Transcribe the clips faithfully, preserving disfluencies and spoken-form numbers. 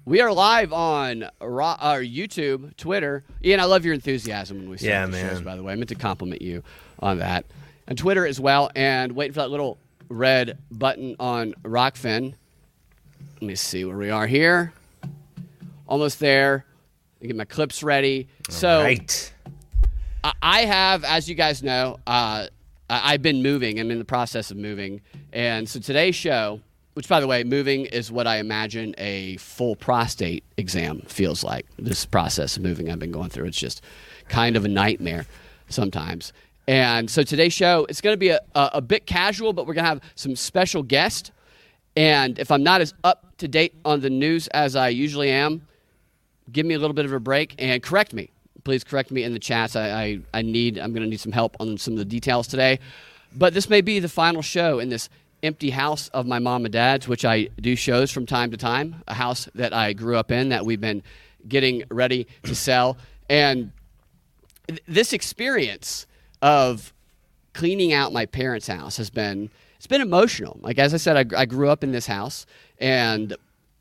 We are live on Ro- our YouTube, Twitter. Ian, I love your enthusiasm when we start yeah, the man. shows, by the way. I meant to compliment you on that. And Twitter as well, and waiting for that little red button on Rockfin. Let me see where we are here. Almost there. I get my clips ready. All so right. I-, I have, as you guys know, uh, I- I've been moving. I'm in the process of moving. And so today's show, which, by the way, moving is what I imagine a full prostate exam feels like. This process of moving I've been going through, it's just kind of a nightmare sometimes. And so today's show, it's going to be a, a, a bit casual, but we're going to have some special guests. And if I'm not as up to date on the news as I usually am, give me a little bit of a break and correct me. Please correct me in the chats. I, I, I need, I'm going to need some help on some of the details today. But this may be the final show in this empty house of my mom and dad's, which I do shows from time to time, a house that I grew up in that we've been getting ready to sell. And th- this experience of cleaning out my parents' house has been, it's been emotional. Like, as I said, I, I grew up in this house, and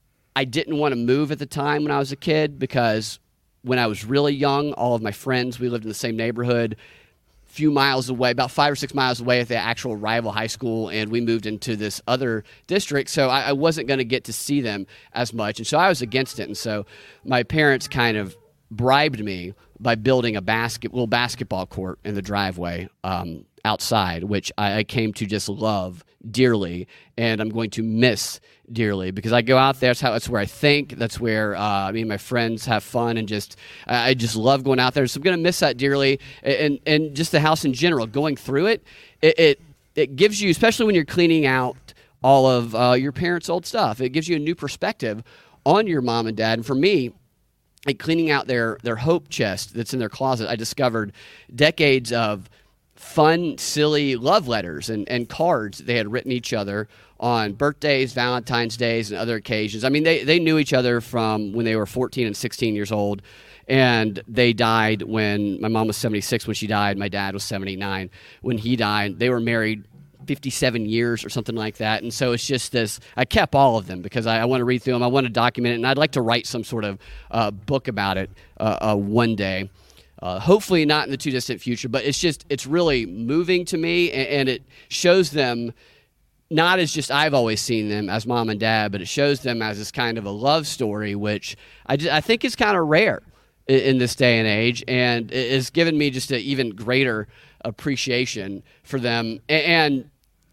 I didn't want to move at the time when I was a kid because when I was really young, all of my friends, we lived in the same neighborhood, few miles away, about five or six miles away at the actual rival high school, and we moved into this other district, so I, I wasn't going to get to see them as much, and so I was against it. And so my parents kind of bribed me by building a basket, little basketball court in the driveway um, outside, which I, I came to just love dearly, and I'm going to miss dearly because I go out there. That's how. That's where I think. That's where uh, I mean, my friends have fun, and just I just love going out there. So I'm going to miss that dearly, and and just the house in general. Going through it, it it, it gives you, especially when you're cleaning out all of uh, your parents' old stuff, it gives you a new perspective on your mom and dad. And for me, like cleaning out their their hope chest that's in their closet, I discovered decades of fun, silly love letters and, and cards they had written each other on birthdays, Valentine's Days, and other occasions. I mean, they, they knew each other from when they were fourteen and sixteen years old, and they died when my mom was seventy-six when she died. My dad was seventy-nine when he died. They were married fifty-seven years or something like that. And so it's just this, I kept all of them because I, I want to read through them. I want to document it, and I'd like to write some sort of uh, book about it uh, uh, one day. Uh, hopefully not in the too distant future, but it's just, it's really moving to me, and, and it shows them not as just I've always seen them as mom and dad, but it shows them as this kind of a love story, which I, just, I think is kind of rare in, in this day and age, and it has given me just an even greater appreciation for them, and, and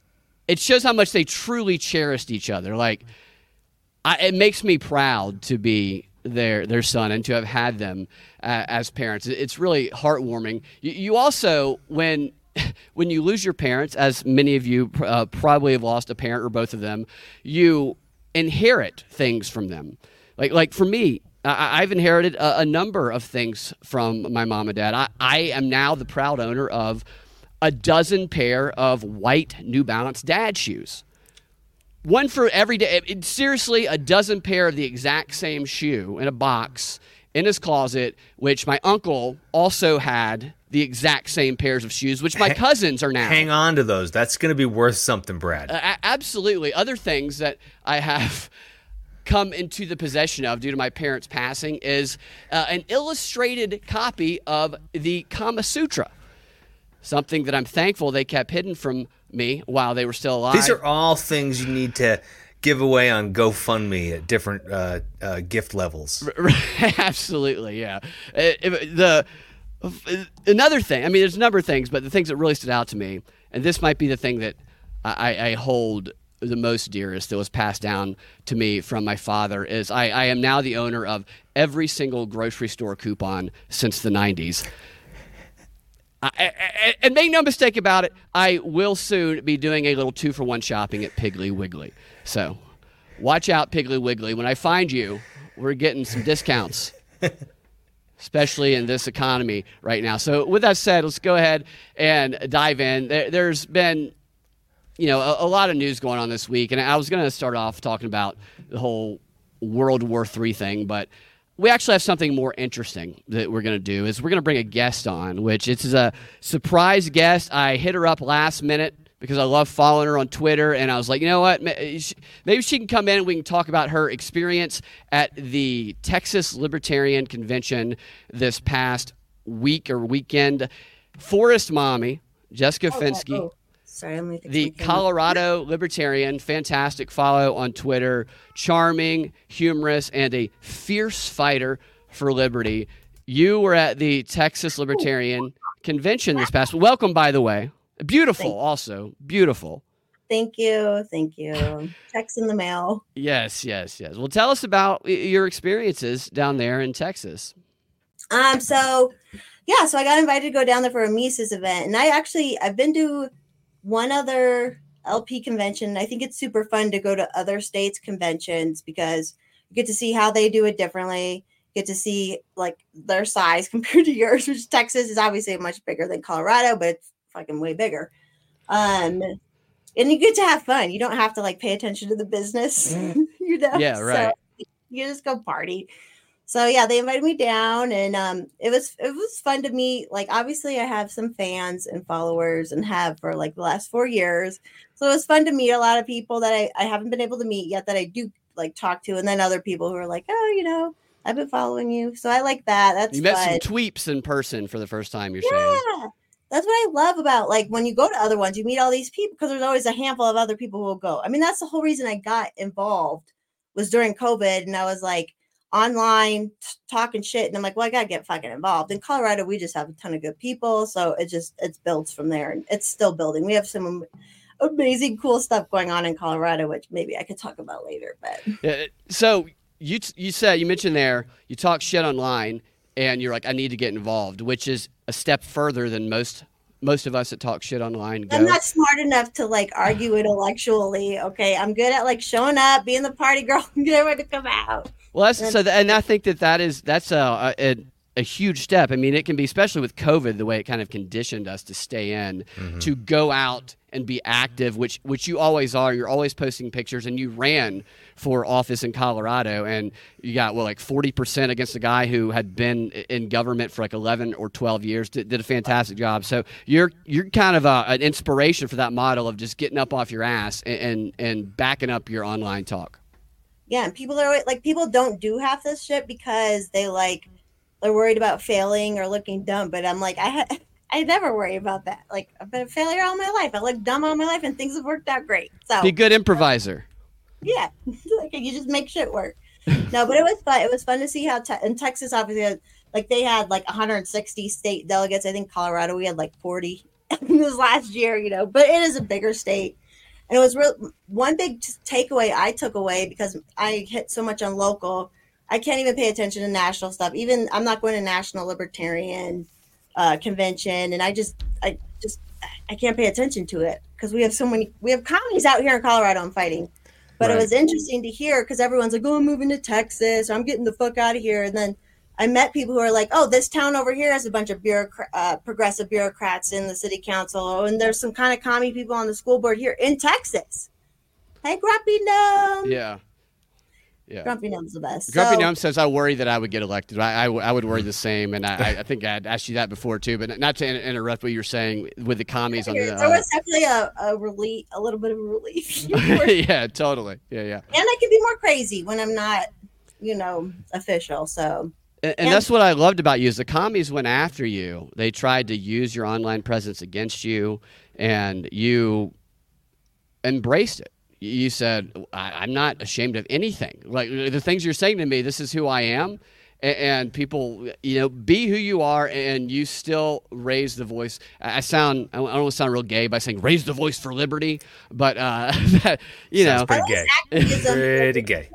it shows how much they truly cherished each other. Like, I, it makes me proud to be their their son and to have had them uh, as parents. It's really heartwarming. You, you also, when when you lose your parents, as many of you uh, probably have lost a parent or both of them, you inherit things from them. Like like for me, I, I've inherited a, a number of things from my mom and dad. I, I am now the proud owner of a dozen pair of white New Balance dad shoes. One for every day. It, seriously, a dozen pair of the exact same shoe in a box in his closet, which my uncle also had the exact same pairs of shoes, which my cousins are now. Hang on to those. That's going to be worth something, Brad. Uh, absolutely. Other things that I have come into the possession of due to my parents' passing is uh, an illustrated copy of the Kama Sutra, something that I'm thankful they kept hidden from me while they were still alive. These are all things you need to give away on GoFundMe at different uh, uh, gift levels. Absolutely, yeah. It, it, the another thing, I mean, there's a number of things, but the things that really stood out to me, and this might be the thing that I, I hold the most dearest that was passed down to me from my father, is I, I am now the owner of every single grocery store coupon since the nineties. I, I, and make no mistake about it, I will soon be doing a little two-for-one shopping at Piggly Wiggly. So watch out, Piggly Wiggly. When I find you, we're getting some discounts, especially in this economy right now. So with that said, let's go ahead and dive in. There, there's been, you know, a, a lot of news going on this week, and I was going to start off talking about the whole World War Three thing, but we actually have something more interesting that we're going to do. Is we're going to bring a guest on, which it's a surprise guest. I hit her up last minute because I love following her on Twitter. And I was like, you know what? Maybe she can come in and we can talk about her experience at the Texas Libertarian Convention this past week or weekend. Forest Mommy, Jessica oh, Fensky. Oh, oh. Sorry, I'm gonna fix The my camera. Colorado Libertarian, fantastic follow on Twitter, charming, humorous, and a fierce fighter for liberty. You were at the Texas Libertarian Convention this past. Welcome, by the way. Beautiful, also beautiful. Thank you, thank you. Checks in the mail. Yes, yes, yes. Well, tell us about your experiences down there in Texas. Um, so yeah, so I got invited to go down there for a Mises event, and I actually I've been to one other L P convention. I think it's super fun to go to other states' conventions because you get to see how they do it differently. You get to see like their size compared to yours, which Texas is obviously much bigger than Colorado, but it's fucking way bigger. Um, and you get to have fun. You don't have to like pay attention to the business, you know? Yeah, right. So you just go party. So yeah, they invited me down, and um, it was it was fun to meet. Like obviously, I have some fans and followers, and have for like the last four years. So it was fun to meet a lot of people that I, I haven't been able to meet yet that I do like talk to, and then other people who are like, oh, you know, I've been following you, so I like that. That's you met fun. some tweeps in person for the first time. You're yeah. saying. That's what I love about like when you go to other ones, you meet all these people because there's always a handful of other people who will go. I mean, that's the whole reason I got involved was during COVID, and I was like online t- talking shit, and I'm like, well, I gotta get fucking involved. In Colorado, we just have a ton of good people, so it just it's built from there, and it's still building. We have some amazing, cool stuff going on in Colorado, which maybe I could talk about later. But yeah, so you you said you mentioned there you talk shit online, and you're like, I need to get involved, which is a step further than most most of us that talk shit online go. I'm not smart enough to like argue intellectually. Okay, I'm good at like showing up, being the party girl, and get everyone to come out. Well, that's so, th- and I think that that is that's a, a a huge step. I mean, it can be, especially with COVID, the way it kind of conditioned us to stay in, mm-hmm. to go out and be active, which which you always are. You're always posting pictures, and you ran for office in Colorado, and you got well like forty percent against a guy who had been in government for like eleven or twelve years. Did, did a fantastic job. So you're you're kind of a, an inspiration for that model of just getting up off your ass and and, and backing up your online talk. Yeah, and people are like, people don't do half this shit because they like they're worried about failing or looking dumb. But I'm like, I had, I never worry about that. Like, I've been a failure all my life. I look dumb all my life, and things have worked out great. So be a good improviser. Yeah, like you just make shit work. No, but it was fun. It was fun to see how te- in Texas, obviously, like they had like one hundred sixty state delegates. I think Colorado we had like forty this last year. You know, but it is a bigger state. And it was real. One big takeaway I took away, because I hit so much on local, I can't even pay attention to national stuff. Even I'm not going to National Libertarian uh, Convention, and I just, I just, I can't pay attention to it because we have so many. We have communies out here in Colorado I'm fighting, but right. It was interesting to hear because everyone's like, "Oh, I'm moving to Texas. Or I'm getting the fuck out of here," and then I met people who are like, oh, this town over here has a bunch of bureaucra- uh, progressive bureaucrats in the city council, and there's some kind of commie people on the school board here in Texas. Hey, Grumpy Gnome. Yeah. Yeah. Grumpy Gnome's the best. Grumpy so, Gnome says, I worry that I would get elected. I, I, w- I would worry the same, and I, I think I had asked you that before, too, but not to in- interrupt what you're saying with the commies. On the, there uh, was definitely a, a relief, a little bit of a relief. Yeah, totally. Yeah, yeah. And I can be more crazy when I'm not, you know, official, so... And, and that's what I loved about you is the commies went after you. They tried to use your online presence against you, and you embraced it. You said, I, I'm not ashamed of anything. Like the things you're saying to me, this is who I am. And, and people, you know, be who you are, and you still raise the voice. I sound, I don't want to sound real gay by saying raise the voice for liberty, but, uh, that, you Sounds know. pretty gay. Pretty gay.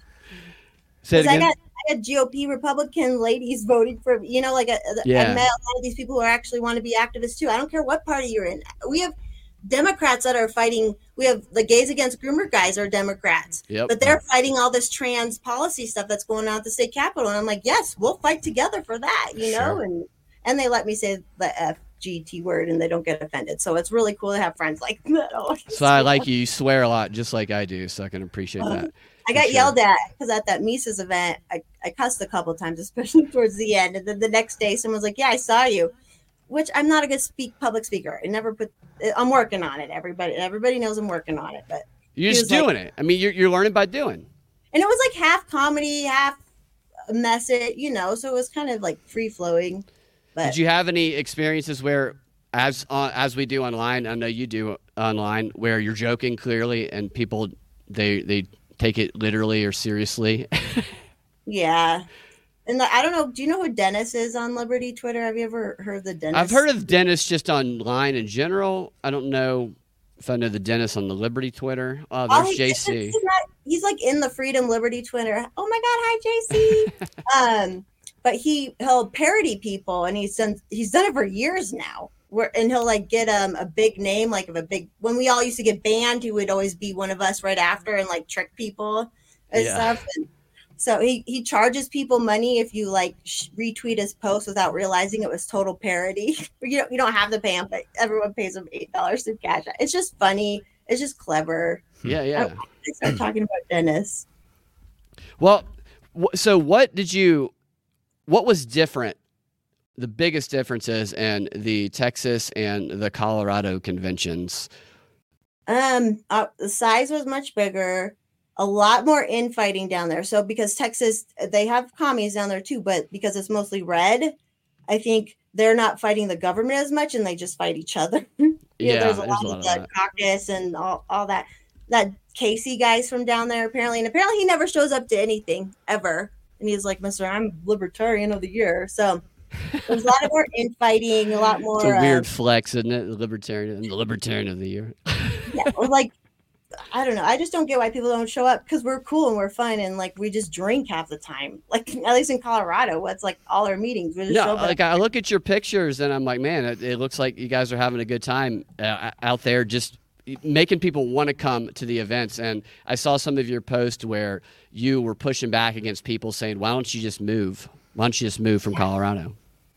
Say it again. I got, I got G O P Republican ladies voting for, you know, like a, yeah. I met a lot of these people who are actually want to be activists too. I don't care what party you're in. We have Democrats that are fighting. We have the Gays Against Groomer guys are Democrats, yep. but they're fighting all this trans policy stuff that's going on at the state capitol. And I'm like, yes, we'll fight together for that, you know? Sure. And and they let me say the F G T word and they don't get offended. So it's really cool to have friends like that. So I like you. You swear a lot, just like I do. So I can appreciate um, that. I got sure. yelled at because at that Mises event, I, I cussed a couple of times, especially towards the end. And then the next day, someone was like, yeah, I saw you. which I'm not a good speak public speaker. I never put. I'm working on it. Everybody, everybody knows I'm working on it. But you're just doing like, it. I mean, you're you're learning by doing. And it was like half comedy, half message, you know. So it was kind of like free flowing. But did you have any experiences where, as uh, as we do online, I know you do online, where you're joking clearly and people they they take it literally or seriously? Yeah. And the, I don't know. Do you know who Dennis is on Liberty Twitter? Have you ever heard of the Dennis? I've heard of Dennis just online in general. I don't know if I know the Dennis on the Liberty Twitter. Oh, there's oh, J C. He's, not, he's like in the Freedom Liberty Twitter. Oh my God, hi J C. um, but he he'll parody people, and he's done he's done it for years now. Where and he'll like get um a big name, like of a big when we all used to get banned, he would always be one of us right after and like trick people and yeah. stuff. And, So he, he charges people money if you like sh- retweet his post without realizing it was total parody. you don't you don't have to pay him, but everyone pays him eight dollars to cash. It's just funny. It's just clever. Yeah, yeah. I, I start talking about Dennis. Well, w- so what did you? What was different? The biggest differences in the Texas and the Colorado conventions. Um, uh, the size was much bigger. A lot more infighting down there. So because Texas, they have commies down there too, but because it's mostly red, I think they're not fighting the government as much and they just fight each other. you yeah, know, there's a there's lot a lot of, of the that. caucus and all, all that. That Casey guy's from down there apparently. And apparently he never shows up to anything ever. And he's like, Mister I'm Libertarian of the Year. So there's a lot of more infighting, a lot more. It's a weird uh, flex, isn't it? The Libertarian, the Libertarian of the Year. yeah, or like, I don't know. I just don't get why people don't show up because we're cool and we're fun and like we just drink half the time. Like at least in Colorado, what's like all our meetings. We just No, show up like I look at your pictures and I'm like, man, it, it looks like you guys are having a good time uh, out there, just making people want to come to the events. And I saw some of your posts where you were pushing back against people saying, "Why don't you just move? Why don't you just move from Colorado?"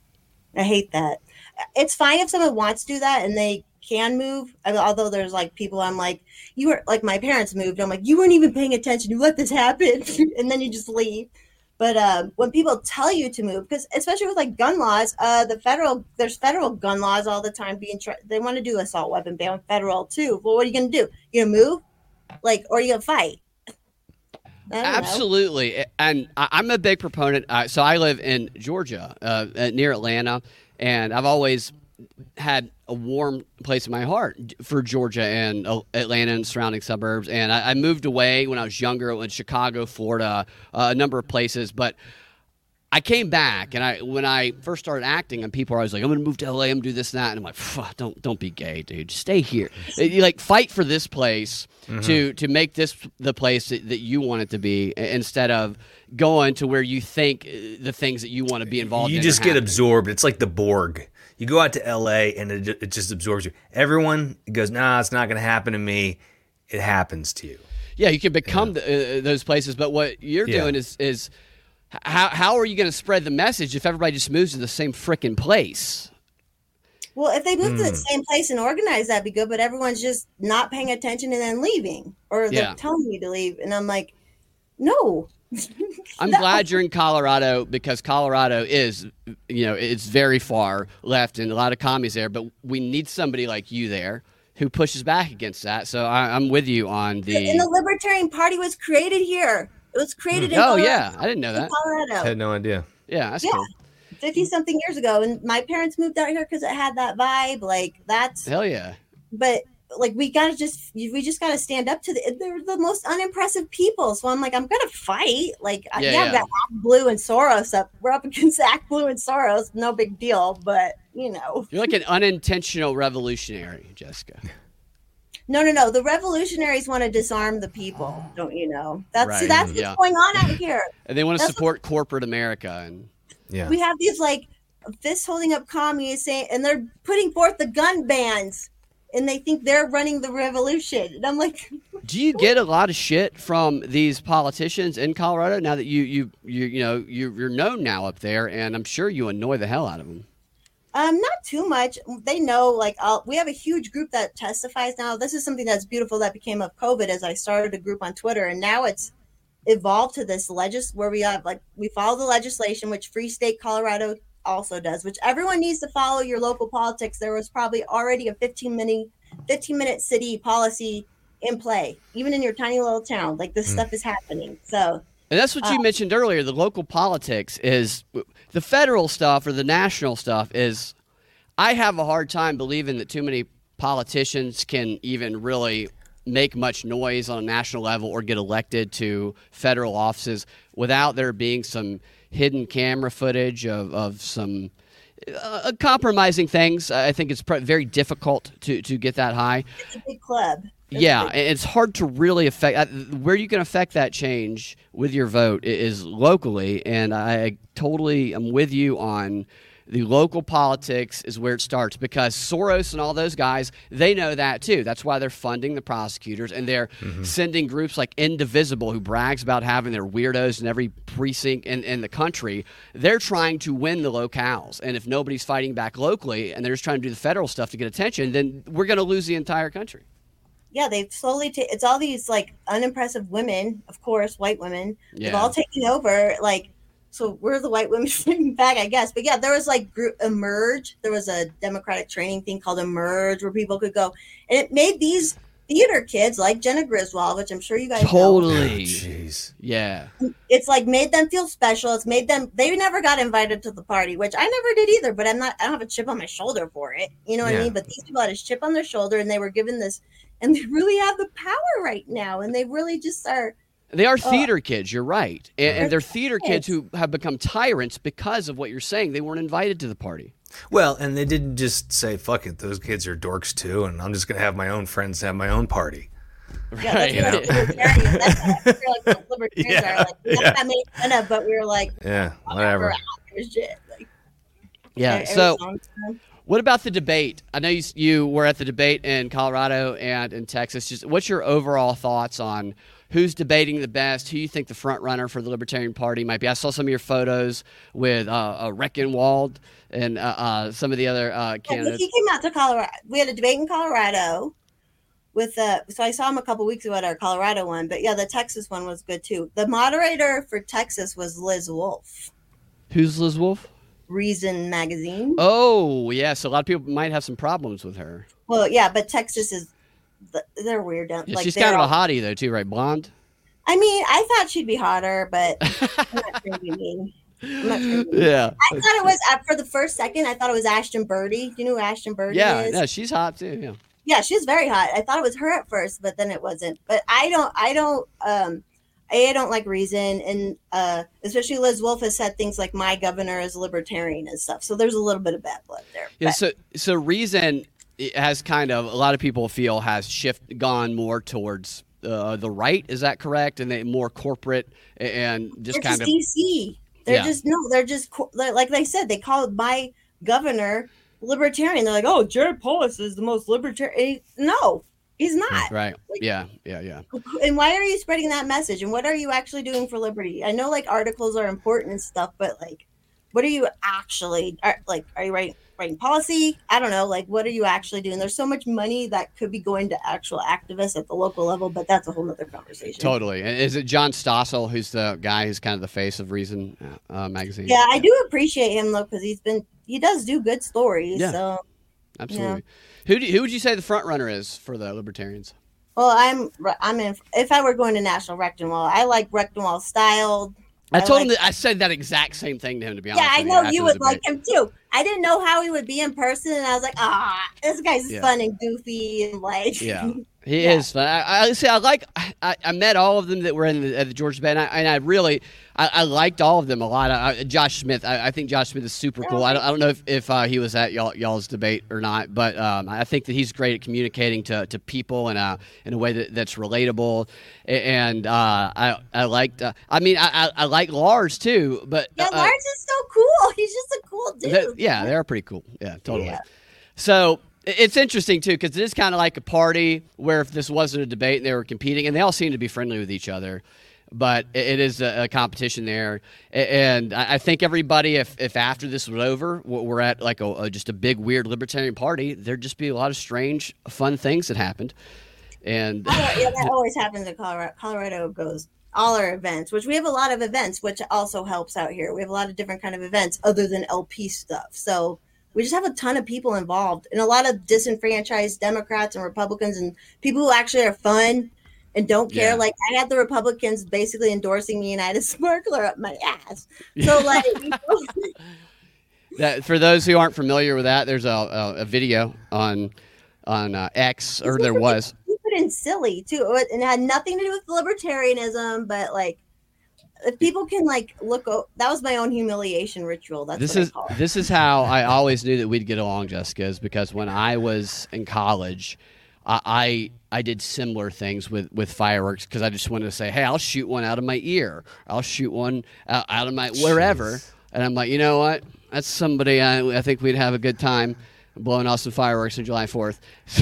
I hate that. It's fine if someone wants to do that and they can move. I mean, although there's like people I'm like, you were like my parents moved. I'm like, you weren't even paying attention. You let this happen. And then you just leave. But uh, when people tell you to move, because especially with like gun laws, uh, the federal, there's federal gun laws all the time being, tra- they want to do assault weapon ban federal too. Well, what are you going to do? You going to move? Like, or are you going to fight? Absolutely. Know. And I'm a big proponent. Uh, so I live in Georgia, uh, near Atlanta, and I've always had a warm place in my heart for Georgia and uh, Atlanta and surrounding suburbs. And I, I moved away when I was younger in Chicago, Florida, uh, a number of places. But I came back, and I when I first started acting, and people were always like, "I'm going to move to L A. I'm going to do this and that." And I'm like, "Don't don't be gay, dude. Just stay here. You like fight for this place mm-hmm. to to make this the place that, that you want it to be, instead of going to where you think the things that you want to be involved you in." You just get absorbed. It's like the Borg. You go out to L A and it, it just absorbs you. Everyone goes, "Nah, it's not going to happen to me." It happens to you. Yeah, you can become yeah. the, uh, those places, but what you're yeah. doing is is how how are you going to spread the message if everybody just moves to the same frickin' place? Well, if they move mm. to the same place and organize, that'd be good. But everyone's just not paying attention and then leaving, or they're yeah. telling me to leave, and I'm like, no. I'm no. glad you're in Colorado because Colorado is, you know, it's very far left and a lot of commies there, but we need somebody like you there who pushes back against that. So I, I'm with you on the... And the Libertarian Party was created here. It was created mm. in Oh, Colorado, yeah. I didn't know that. Colorado. I had no idea. Yeah, that's yeah. cool. fifty-something years ago, and my parents moved out here because it had that vibe. Like, that's... Hell yeah. But... Like we gotta just, we just gotta stand up to the. They're the most unimpressive people. So I'm like, I'm gonna fight. Like, yeah, yeah, yeah. I've got ActBlue and Soros up. We're up against ActBlue and Soros. No big deal. But you know, you're like an unintentional revolutionary, Jessica. No, no, no. The revolutionaries want to disarm the people. Don't you know? That's right. see, that's what's yeah. going on out here. And they want to that's support what, corporate America. And yeah, we have these like fists holding up commies saying, and they're putting forth the gun bans. And they think they're running the revolution. And I'm like, do you get a lot of shit from these politicians in Colorado now that you you you you know you, you're known now up there, and I'm sure you annoy the hell out of them? Um, not too much. They know, like, I'll, we have a huge group that testifies now. This is something that's beautiful that became of COVID as I started a group on Twitter, and now it's evolved to this legis where we have like we follow the legislation, which Free State Colorado also does, which everyone needs to follow your local politics. There was probably already a fifteen minute, fifteen minute city policy in play, even in your tiny little town. Like this mm. stuff is happening. So, and that's what uh, you mentioned earlier. The local politics is the federal stuff or the national stuff is. I have a hard time believing that too many politicians can even really make much noise on a national level or get elected to federal offices without there being some hidden camera footage of, of some uh, compromising things. I think it's pr- very difficult to, to get that high. It's a big club. It's yeah, big- it's hard to really affect uh, – where you can affect that change with your vote is locally, and I totally am with you on – the local politics is where it starts because Soros and all those guys, they know that too. That's why they're funding the prosecutors and they're mm-hmm. sending groups like Indivisible, who brags about having their weirdos in every precinct in, in the country. They're trying to win the locales. And if nobody's fighting back locally and they're just trying to do the federal stuff to get attention, then we're going to lose the entire country. Yeah, they've slowly ta- it's all these like unimpressive women, of course, white women. Yeah. They've all taken over like So we're the white women fighting back, I guess. But yeah, there was like group Emerge. There was a Democratic training thing called Emerge where people could go. And it made these theater kids like Jenna Griswold, which I'm sure you guys totally. know. Jeez. Yeah. It's like made them feel special. It's made them, they never got invited to the party, which I never did either, but I'm not, I don't have a chip on my shoulder for it. You know what yeah. I mean? But these people had a chip on their shoulder and they were given this, and they really have the power right now. And they really just are. They are theater oh. kids, you're right. And, and they're theater kids who have become tyrants because of what you're saying. They weren't invited to the party. Well, and they didn't just say, fuck it, those kids are dorks too, and I'm just going to have my own friends have my own party. Yeah, right. You know? Libertarians. That's what I feel like the libertarians yeah. are. Like, we yeah. got made fun of, but we were like, yeah, whatever. Shit. Like, yeah, so what about the debate? I know you, you were at the debate in Colorado and in Texas. Just what's your overall thoughts on who's debating the best? Who you think the front runner for the Libertarian Party might be? I saw some of your photos with uh, uh, Reckenwald and uh, uh, some of the other uh, candidates. Yeah, he came out to Colorado. We had a debate in Colorado with uh, so I saw him a couple weeks ago at our Colorado one. But yeah, the Texas one was good too. The moderator for Texas was Liz Wolfe. Who's Liz Wolfe? Reason Magazine. Oh, yeah. So a lot of people might have some problems with her. Well, yeah, but Texas is. They're weird. Yeah, like she's kind of all, a hottie, though, too, right? Blonde? I mean, I thought she'd be hotter, but I'm not trying to be mean. I'm not trying to be mean. Yeah. I thought it was, uh, for the first second, I thought it was Ashton Birdie. Do you know who Ashton Birdie yeah, is? Yeah, she's hot, too. Yeah. Yeah, she's very hot. I thought it was her at first, but then it wasn't. But I don't, I don't, um, I don't like Reason. And uh, especially Liz Wolfe has said things like, my governor is libertarian and stuff. So there's a little bit of bad blood there. Yeah, but. so, so Reason... It has kind of, a lot of people feel has shift gone more towards uh, the right. Is that correct? And they more corporate and just they're kind just of D C. They're yeah. just no. They're just they're, like they said. They called my governor libertarian. They're like, oh, Jared Polis is the most libertarian. No, he's not. Right. Like, yeah. Yeah. Yeah. And why are you spreading that message? And what are you actually doing for liberty? I know like articles are important and stuff, but like, what are you actually are, like? Are you writing? Writing policy? I don't know. Like, what are you actually doing? There's so much money that could be going to actual activists at the local level, but that's a whole nother conversation. Totally. And is it John Stossel who's the guy who's kind of the face of Reason uh, magazine? Yeah, I do appreciate him though, because he's been he does do good stories. Yeah, so absolutely. Yeah. Who do, who would you say the front runner is for the Libertarians? Well, I'm I'm in. If I were going to National Rectenwald, I like Rectenwald style. I, I told like, him that I said that exact same thing to him, to be honest. Yeah, I with know you, you would like him too. I didn't know how he would be in person, and I was like, ah, this guy's yeah. fun and goofy and like. Yeah, he yeah. is fun. I, I say I like. I, I met all of them that were in the, at the Georgia debate, and I, and I really I, I liked all of them a lot. I, Josh Smith, I, I think Josh Smith is super cool. I don't, I don't know if, if uh, he was at y'all, y'all's debate or not, but um, I think that he's great at communicating to, to people in a in a way that, that's relatable. And uh, I I liked. Uh, I mean, I, I I like Lars too, but yeah, uh, Lars is so cool. He's just a cool dude. That, yeah, they're pretty cool. Yeah, totally. Yeah. So it's interesting too because it is kind of like a party where if this wasn't a debate and they were competing, and they all seem to be friendly with each other. But it is a, a competition there, and I think everybody, if, if after this was over, we're at like a, a just a big weird libertarian party, there'd just be a lot of strange, fun things that happened. And oh, yeah, that always happens in Colorado. Colorado goes all our events, which we have a lot of events, which also helps out here. We have a lot of different kind of events other than L P stuff. So we just have a ton of people involved and a lot of disenfranchised Democrats and Republicans and people who actually are fun and don't care. Yeah. Like I had the Republicans basically endorsing the United Sparkler up my ass. So like, you know, That, for those who aren't familiar with that, there's a, a, a video on on uh, X, or there was. Stupid and silly too, and it had nothing to do with libertarianism. But like, if people can like look, that was my own humiliation ritual. That's This what is I call it. this is how I always knew that we'd get along, Jessica, is because when I was in college, I I, I did similar things with, with fireworks because I just wanted to say, hey, I'll shoot one out of my ear, I'll shoot one out, out of my wherever, Jeez. and I'm like, you know what? That's somebody I, I think we'd have a good time blowing off some fireworks on July fourth.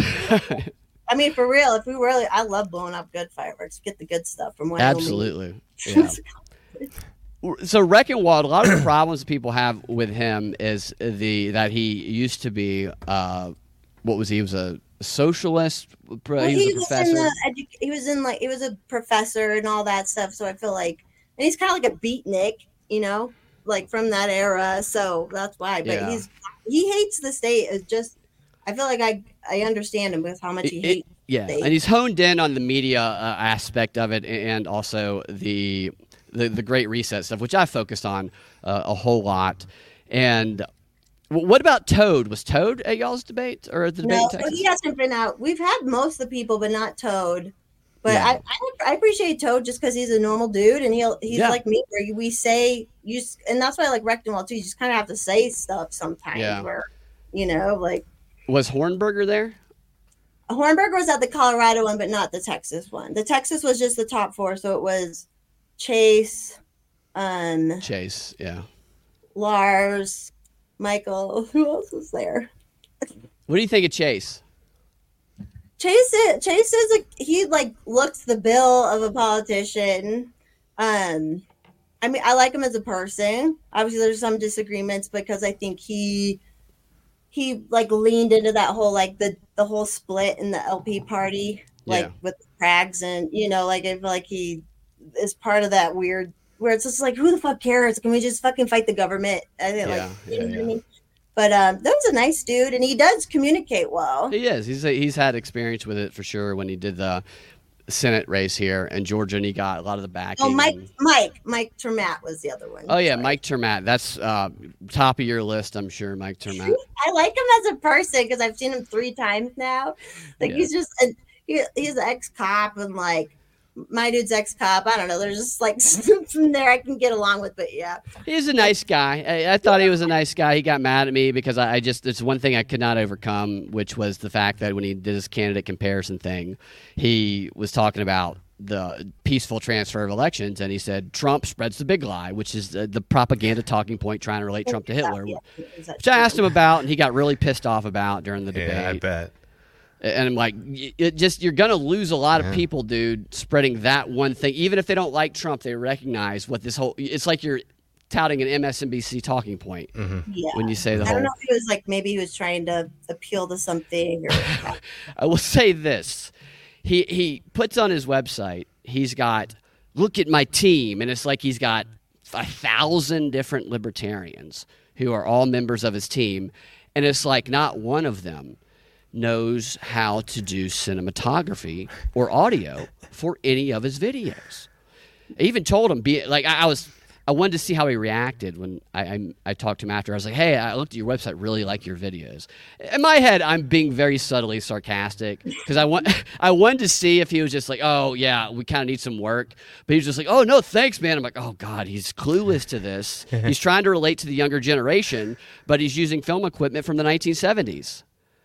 I mean, for real, if we really, I love blowing up good fireworks. Get the good stuff from Wyoming. Absolutely. Yeah. So Reckenwald, a lot of the problems that people have with him is the that he used to be, uh, what was he? He was a socialist. Well, he was he a was professor. in the edu- he was in like he was a professor and all that stuff. So I feel like, and he's kind of like a beatnik, you know, like from that era. So that's why. But Yeah. he's he hates the state. It's just I feel like I I understand him with how much he It- hates. yeah, state. and he's honed in on the media uh, aspect of it, and also the the, the Great Reset stuff, which I focused on uh, a whole lot. And w- what about Toad? Was Toad at y'all's debate or at the debate No, in Texas? he hasn't been out. We've had most of the people, but not Toad. But Yeah. I, I I appreciate Toad just because he's a normal dude and he'll he's Yeah. like me where we say you s- and that's why I like Rectenwald too. You just kind of have to say stuff sometimes Yeah. where you know like Was Hornberger there? Hornberger was at the Colorado one, but not the Texas one. The Texas was just the top four, so it was Chase, um, Chase, yeah. Lars, Michael. Who else was there? What do you think of Chase? Chase is, Chase is a, he like looks the bill of a politician. Um, I mean, I like him as a person. Obviously, there's some disagreements because I think he he like leaned into that whole like the the whole split in the L P party, like Yeah. with Crags, and you know, like I feel like he is part of that weird where it's just like, who the fuck cares? Can we just fucking fight the government? I think like, Yeah, you know yeah, what I yeah. mean? But um, that was a nice dude, and he does communicate well. He is. He's he's had experience with it for sure when he did the Senate race here in Georgia, and he got a lot of the backing. Oh, Mike, and- Mike, Mike Termat was the other one. oh yeah, Sorry. Mike Termat. That's uh, top of your list, I'm sure. Mike Termat. I like him as a person because I've seen him three times now. Like Yeah. he's just a, he, he's an ex cop and like my dude's ex cop. I don't know. There's just like something there I can get along with. But yeah, He's a nice guy. I, I thought he was a nice guy. He got mad at me because I, I just, it's one thing I could not overcome, which was the fact that when he did his candidate comparison thing, he was talking about the peaceful transfer of elections, and he said Trump spreads the big lie, which is the, the propaganda talking point trying to relate Trump to Hitler, Yeah, is that which I true? asked him about, and he got really pissed off about during the debate. Yeah, I bet. And I'm like, y- it just you're gonna lose a lot of Yeah. people, dude, spreading that one thing. Even if they don't like Trump, they recognize what this whole. It's like you're touting an M S N B C talking point Yeah. when you say the I whole. don't know if he was like maybe he was trying to appeal to something or I will say this: he he puts on his website. He's got look at my team, and it's like he's got a thousand different libertarians who are all members of his team, and it's like not one of them knows how to do cinematography or audio for any of his videos. I even told him, be like, I, I was, I wanted to see how he reacted when I, I I talked to him after. I was like, hey, I looked at your website, really like your videos. In my head, I'm being very subtly sarcastic because I want, I wanted to see if he was just like, oh yeah, we kind of need some work. But he was just like, oh no, thanks, man. I'm like, oh god, he's clueless to this. He's trying to relate to the younger generation, but he's using film equipment from the nineteen seventies.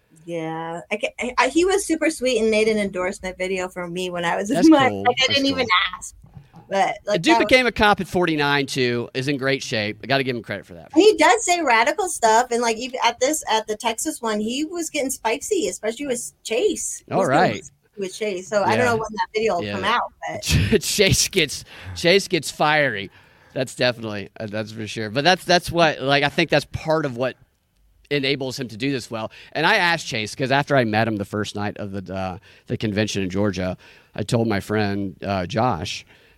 yeah. I, ca- I, I he was super sweet and made an endorsement video for me when I was That's in my cool. like I That's didn't even cool. ask. But The like dude that was- became a cop at forty-nine too. Is in great shape. I got to give him credit for that. he does say radical stuff, and like even at this at the Texas one, he was getting spicy, especially with Chase. He All was getting right. spicy with Chase. So I don't Yeah. know when that video will Yeah. come out, but Chase gets Chase gets fiery. That's definitely uh, that's for sure. But that's that's what like I think that's part of what enables him to do this well. And I asked Chase because after I met him the first night of the uh, the convention in Georgia, I told my friend uh, Josh,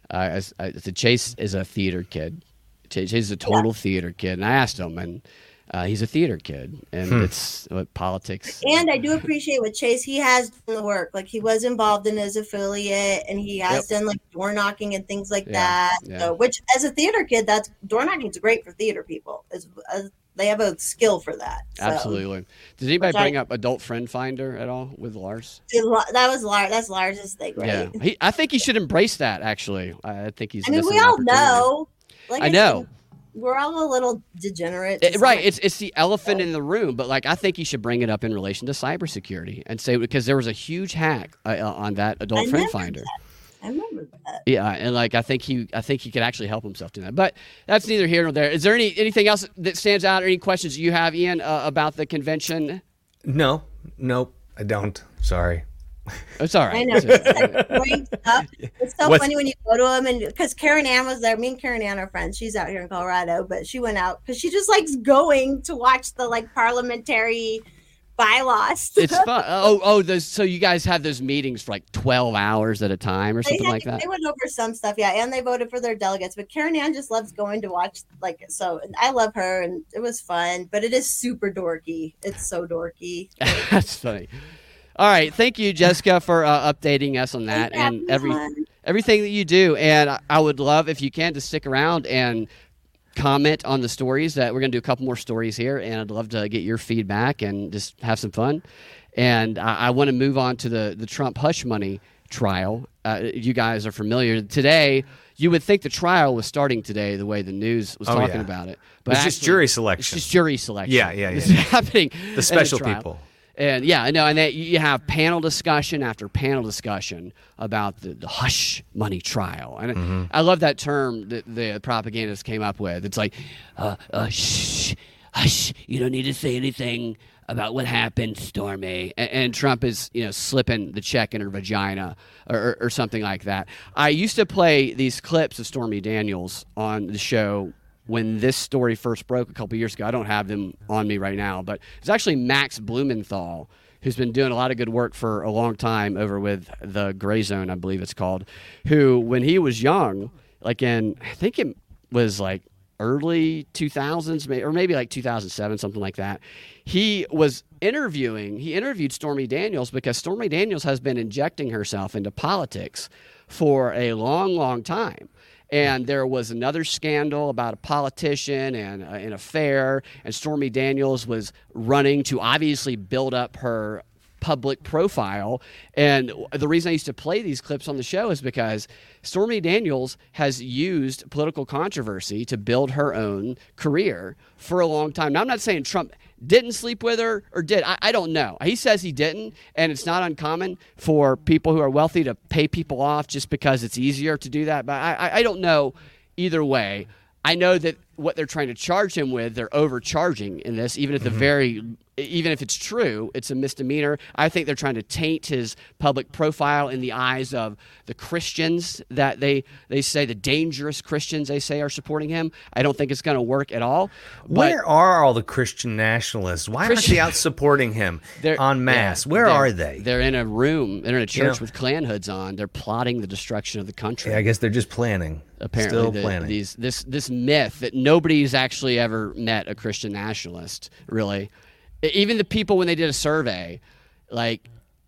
Uh, as, I said, Chase is a theater kid. Chase, Chase is a total yeah. theater kid. And I asked him, and uh, he's a theater kid. And hmm. it's what politics. And I do appreciate what Chase, he has done the work. Like, he was involved in his affiliate, and he has yep. done, like, door knocking and things like yeah. that. Yeah. So, which, as a theater kid, that's door knocking is great for theater people. As, as they have a skill for that. So. Absolutely. Does anybody bring I, up Adult Friend Finder at all with Lars? That was Lars. That's Lars's thing, right? Yeah. He, I think he should embrace that, actually. I think he's I mean, we all know. Like I, I know. Said, we're all a little degenerate. It, right. It's it's the elephant in the room. But, like, I think he should bring it up in relation to cybersecurity and say, because there was a huge hack uh, on that Adult Friend Finder. That. I remember that. Yeah, and like I think he, I think he could actually help himself do that. But that's neither here nor there. Is there any anything else that stands out, or any questions you have, Ian, uh, about the convention? No, nope, I don't. Sorry. It's all right. I know. It's, like, stuff. It's so What's... funny when you go to them, and because Karen Ann was there. Me and Karen Ann are friends. She's out here in Colorado, but she went out because she just likes going to watch the like parliamentary bylaws. It's fun. Oh, oh, those. So you guys have those meetings for like twelve hours at a time, or they something had, like that. They went over some stuff, yeah, and they voted for their delegates. But Karen Ann just loves going to watch, like, so. I love her, and it was fun, but it is super dorky. It's so dorky. That's funny. All right, thank you, Jessica, for uh, updating us on that and every fun. everything that you do. And I, I would love, if you can, to stick around and comment on the stories. That we're going to do a couple more stories here, and I'd love to get your feedback and just have some fun. And I, I want to move on to the, the Trump hush money trial. Uh, you guys are familiar. Today, you would think the trial was starting today, the way the news was oh, talking yeah. about it. But it's actually, just jury selection. It's just jury selection. Yeah, yeah, yeah. This is happening. The special the people. And yeah, I know, and that you have panel discussion after panel discussion about the, the hush money trial, and mm-hmm. I love that term that the propagandists came up with. It's like, uh, uh, shh, hush, you don't need to say anything about what happened, Stormy. And, and Trump is, you know, slipping the check in her vagina or, or, or something like that. I used to play these clips of Stormy Daniels on the show when this story first broke a couple years ago. I don't have them on me right now, but it's actually Max Blumenthal, who's been doing a lot of good work for a long time over with the Gray Zone, I believe it's called, who, when he was young, like in, I think it was like early two thousands, or maybe like two thousand seven, something like that, he was interviewing, he interviewed Stormy Daniels because Stormy Daniels has been injecting herself into politics for a long, long time. And there was another scandal about a politician and uh, an affair, and Stormy Daniels was running to obviously build up her public profile. And the reason I used to play these clips on the show is because Stormy Daniels has used political controversy to build her own career for a long time. Now, I'm not saying Trump didn't sleep with her or did. I, I don't know. He says he didn't, and it's not uncommon for people who are wealthy to pay people off just because it's easier to do that. But I, I don't know either way. I know that what they're trying to charge him with, they're overcharging in this, even at the mm-hmm. very, even if it's true, it's a misdemeanor. I think they're trying to taint his public profile in the eyes of the Christians that they, they say, the dangerous Christians they say are supporting him. I don't think it's going to work at all. Where are all the Christian nationalists? Why Christian, aren't they out supporting him en masse? Yeah, Where are they? They're in a room, they're in a church you know, with Klan hoods on. They're plotting the destruction of the country. Yeah, I guess they're just planning. Apparently, Still the, planning. These, this this myth that nobody's actually ever met a Christian nationalist, really. Even the people, when they did a survey, like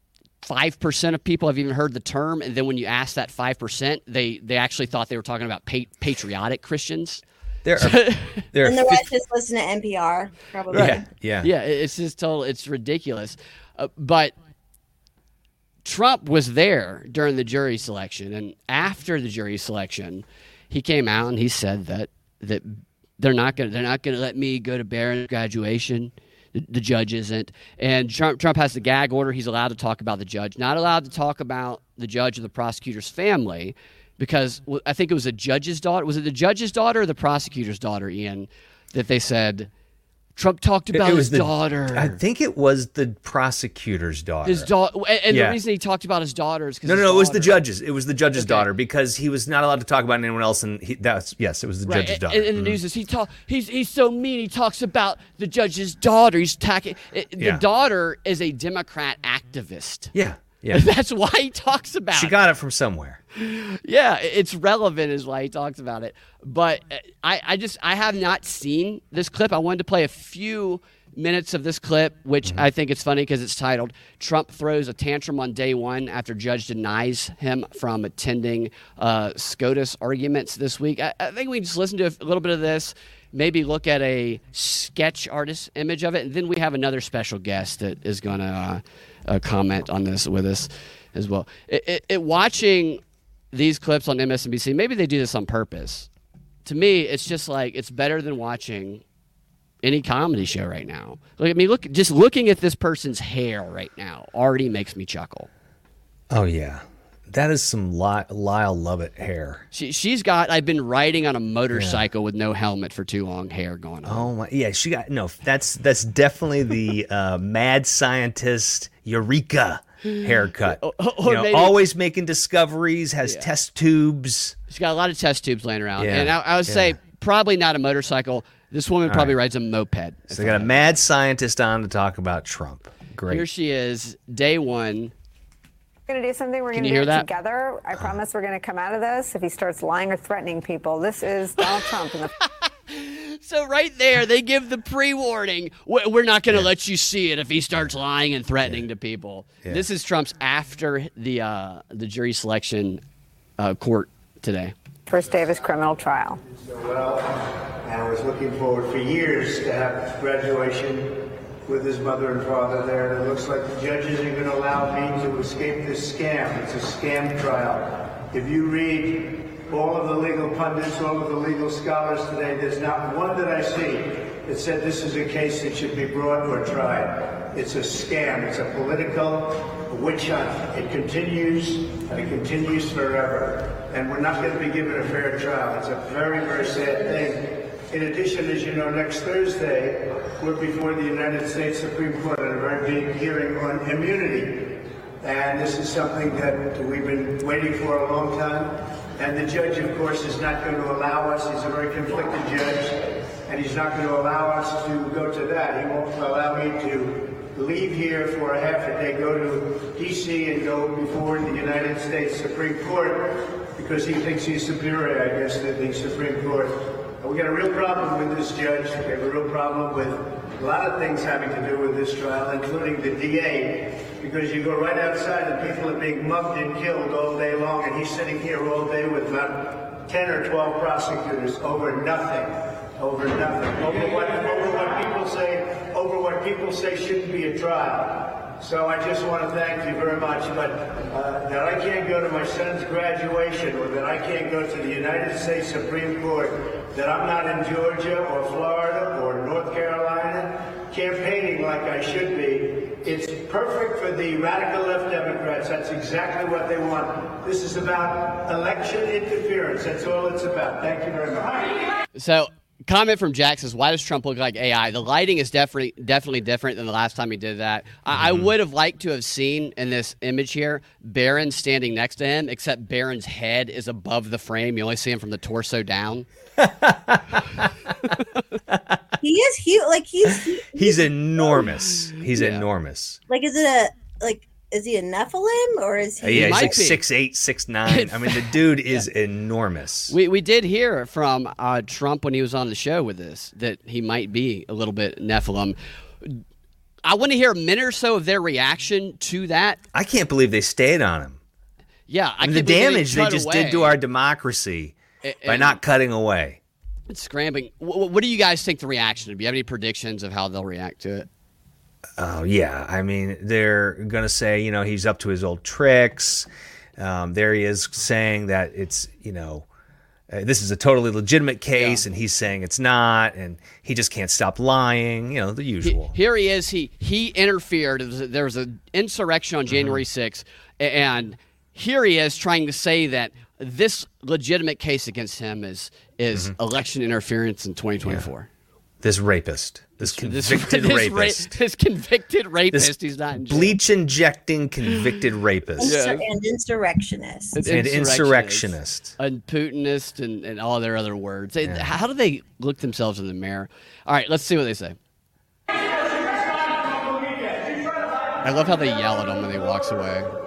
five percent of people have even heard the term, and then when you ask that five percent, they, they actually thought they were talking about pa- patriotic Christians. There are, there are and the rest just listen to N P R, probably. Yeah, yeah. Yeah, it's just total, it's ridiculous. Uh, but Trump was there during the jury selection, and after the jury selection, he came out and he said that that they're not going they're not going to let me go to Barron's graduation. The, the judge isn't, and Trump Trump has the gag order. He's allowed to talk about the judge, not allowed to talk about the judge or the prosecutor's family, because I think it was a judge's daughter. Was it the judge's daughter or the prosecutor's daughter, Ian, that they said Trump talked about his the, daughter? I think it was the prosecutor's daughter. His daughter, and, and yeah. the reason he talked about his daughter is because no, no, no, daughter. it was the judge's. It was the judge's okay. daughter because he was not allowed to talk about anyone else, and he, that's yes, it was the right. judge's daughter. And, and mm-hmm. the news is he talk. He's he's so mean. He talks about the judge's daughter. He's attacking. It, the yeah. daughter is a Democrat activist. Yeah. Yeah. That's why he talks about She it. got it from somewhere. Yeah, it's relevant is why he talks about it. But I, I just I have not seen this clip. I wanted to play a few minutes of this clip, which mm-hmm. I think it's funny because it's titled "Trump Throws a Tantrum on Day One After Judge Denies Him from Attending uh, SCOTUS Arguments This Week." I, I think we just listen to a little bit of this, maybe look at a sketch artist image of it, and then we have another special guest that is going to uh, uh, comment on this with us as well. It, it, it, watching these clips on M S N B C, maybe they do this on purpose. To me, it's just like it's better than watching any comedy show right now. Like, I mean, look, just looking at this person's hair right now already makes me chuckle. Oh yeah, that is some Lyle, Lyle Lovett hair. She she's got. I've been riding on a motorcycle yeah. with no helmet for too long. Hair going on. Oh my, yeah, she got no. That's that's definitely the uh, mad scientist Eureka haircut. Or, or you know, maybe, always making discoveries. Has yeah. test tubes. She's got a lot of test tubes laying around, yeah. and I, I would yeah. say probably not a motorcycle. This woman probably right. rides a moped. So they got a mad scientist on to talk about Trump. Great. Here she is, day one. We're going to do something. We're going to do it that? together. I promise we're going to come out of this if he starts lying or threatening people. This is Donald Trump. In the- so right there, they give the pre-warning. We're not going to yeah. let you see it if he starts lying and threatening yeah. to people. Yeah. This is Trump's after the uh, the jury selection uh, court today. First day of his criminal trial. So well, and I was looking forward for years to have graduation with his mother and father there. And it looks like the judges are going to allow me to escape this scam. It's a scam trial. If you read all of the legal pundits, all of the legal scholars today, there's not one that I see that said this is a case that should be brought or tried. It's a scam. It's a political witch hunt. It continues, and it continues forever. And we're not going to be given a fair trial. It's a very, very sad thing. In addition, as you know, next Thursday, we're before the United States Supreme Court on a very big hearing on immunity. And this is something that we've been waiting for a long time. And the judge, of course, is not going to allow us. He's a very conflicted judge. And he's not going to allow us to go to that. He won't allow me to leave here for a half a day, go to D C and go before the United States Supreme Court because he thinks he's superior, I guess, to the Supreme Court. We got a real problem with this judge. We have a real problem with a lot of things having to do with this trial, including the D A, because you go right outside and people are being mugged and killed all day long, and he's sitting here all day with about ten or twelve prosecutors over nothing, over nothing, over what, over what people say, over what people say shouldn't be a trial. So I just want to thank you very much, but uh, that I can't go to my son's graduation or that I can't go to the United States Supreme Court, that I'm not in Georgia or Florida or North Carolina campaigning like I should be. It's perfect for the radical left Democrats. That's exactly what they want. This is about election interference. That's all it's about. Thank you very much. So, comment from Jack says, why does Trump look like A I? The lighting is definitely definitely different than the last time he did that. I, mm-hmm. I would have liked to have seen in this image here Barron standing next to him, except Barron's head is above the frame. You only see him from the torso down. He is huge. Like he's he, he's, he's enormous. He's yeah. enormous. Like, is it a like? Is he a Nephilim or is he? Yeah, he's like six eight, six nine. I mean, the dude is yeah. enormous. We we did hear from uh, Trump when he was on the show with this that he might be a little bit Nephilim. I want to hear a minute or so of their reaction to that. I can't believe they stayed on him. Yeah, I and the damage they, they just away. did to our democracy and, by not cutting away. It's scrambling. What, what do you guys think the reaction would be? Do you have any predictions of how they'll react to it? Oh, yeah. I mean, they're going to say, you know, he's up to his old tricks. Um, there he is saying that it's, you know, uh, this is a totally legitimate case, yeah. and he's saying it's not, and he just can't stop lying, you know, the usual. He, here he is. He he interfered. There was an insurrection on January mm-hmm. sixth, and here he is trying to say that this legitimate case against him is is mm-hmm. election interference in twenty twenty-four. Yeah. This rapist. This convicted this, rapist. This, ra- this convicted rapist. This he's not in jail. Bleach-injecting convicted rapist. Yeah. And insurrectionist. And insurrectionist. And Putinist and, and all their other words. They, yeah. How do they look themselves in the mirror? All right, let's see what they say. I love how they yell at him when he walks away.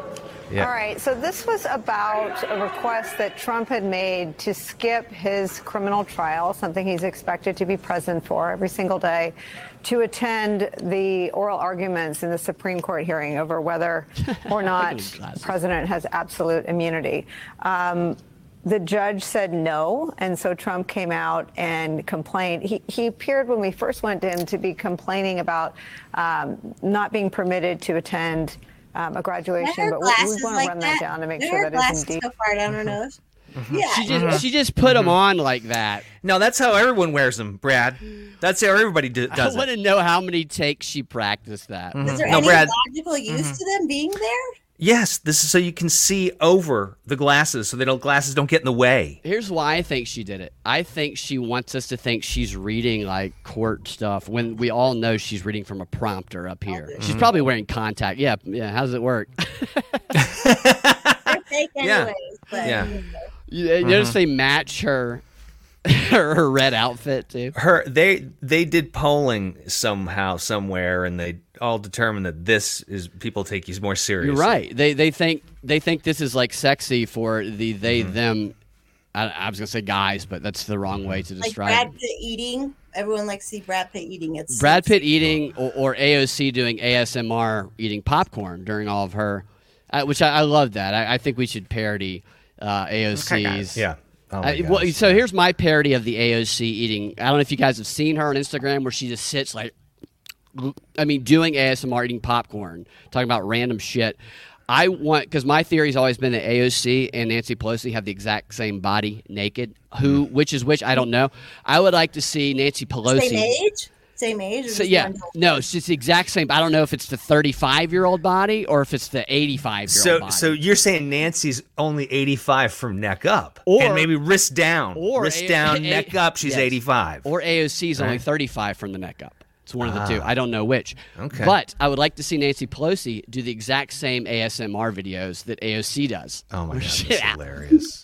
Yeah. All right, so this was about a request that Trump had made to skip his criminal trial, something he's expected to be present for every single day, to attend the oral arguments in the Supreme Court hearing over whether or not the president has absolute immunity. Um, the judge said no, and so Trump came out and complained. He, he appeared when we first went to him to be complaining about um, not being permitted to attend Um, a graduation, but we, we want to like run that, that down to make sure that is indeed. So far down her nose. Mm-hmm. Yeah, she just she just put them mm-hmm. on like that. No, that's how everyone wears them, Brad. That's how everybody do, does I want to know how many takes she practiced that. Mm-hmm. Is there no, any Brad, logical use mm-hmm. to them being there? Yes, this is so you can see over the glasses, so the glasses don't get in the way. Here's why I think she did it. I think she wants us to think she's reading like court stuff when we all know she's reading from a prompter up here. Mm-hmm. She's probably wearing contact. Yeah, yeah. How does it work? They're fake anyways. Yeah. But, yeah. You, you mm-hmm. notice they match her. her, her red outfit too. Her they they did polling somehow somewhere, and they all determined that this is people take you more seriously. You're right. They they think they think this is like sexy for the they mm-hmm. them. I, I was gonna say guys, but that's the wrong way to describe. Like Brad Pitt eating. Everyone likes to see Brad Pitt eating. It's Brad Pitt eating, or, or A O C doing A S M R eating popcorn during all of her, uh, which I, I love that. I, I think we should parody uh, A O C's. Okay, yeah. Oh uh, well, so here's my parody of the A O C eating. I don't know if you guys have seen her on Instagram where she just sits like, I mean, doing A S M R eating popcorn, talking about random shit. I want, because my theory has always been that A O C and Nancy Pelosi have the exact same body naked. Who, which is which, I don't know. I would like to see Nancy Pelosi. Same age? Same age? So, yeah, no, it's just the exact same. I don't know if it's the thirty-five-year-old body or if it's the eighty-five-year-old so, body. So you're saying Nancy's only eighty-five from neck up, or, and maybe wrist down, or wrist a- down, a- neck up. She's yes. eighty-five, or A O C's only right. thirty-five from the neck up. It's one of the ah. two. I don't know which. Okay. But I would like to see Nancy Pelosi do the exact same A S M R videos that A O C does. Oh my god, that's hilarious.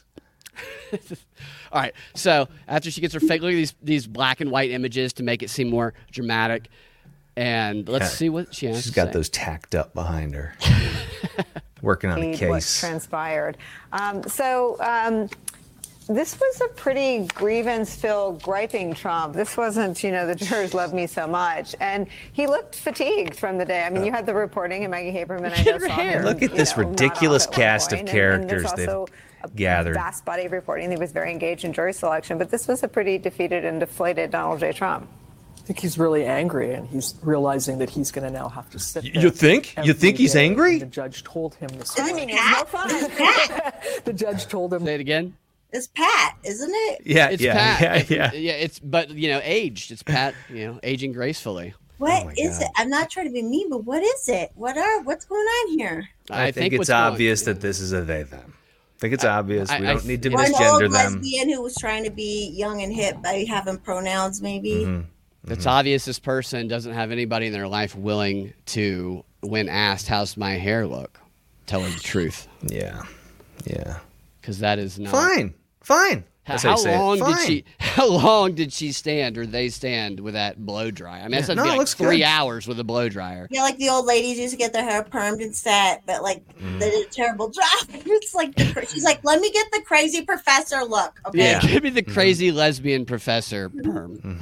All right, so after she gets her fake, look at these these black and white images to make it seem more dramatic, and let's yeah. see what she has. She's to got say. those tacked up behind her, working on a case. What transpired? Um, so. Um, This was a pretty grievance-filled griping Trump. This wasn't, you know, the jurors love me so much. And he looked fatigued from the day. I mean, you had the reporting, and Maggie Haberman, I know, saw him, Look at this know, ridiculous cast point. of characters and, and they've also a gathered. vast body of reporting. He was very engaged in jury selection. But this was a pretty defeated and deflated Donald J. Trump. I think he's really angry, and he's realizing that he's going to now have to sit there. You think? You think he's day. angry? And the judge told him this. I mean, it's no fun. It's Pat. The judge told him. Say it again. It's Pat, isn't it? Yeah, It's yeah, Pat. yeah, It's- yeah. yeah. It's but you know, aged. It's Pat. You know, aging gracefully. What Oh my is God. it? I'm not trying to be mean, but what is it? What are? What's going on here? I, think, it's what's going- obvious that this is a they them. I think it's obvious. I- we I don't need to th- Or an misgender old them. lesbian who was trying to be young and hip by having pronouns, maybe. Mm-hmm. It's obvious this person doesn't have anybody in their life willing to, when asked, "How's my hair look?" tell her the truth, Yeah, yeah. because that is not Fine, fine. How, That's how you say it. long did Fine. she? How long did she stand, or they stand with that blow dryer? I mean, that's Yeah. yeah, No, be it like looks three good. hours with a blow dryer. Yeah, like the old ladies used to get their hair permed and set, but like Mm. they did a terrible job. It's like the, cra- she's like, let me get the crazy professor look. Okay. Yeah, Yeah. Mm-hmm. give me the crazy lesbian professor perm.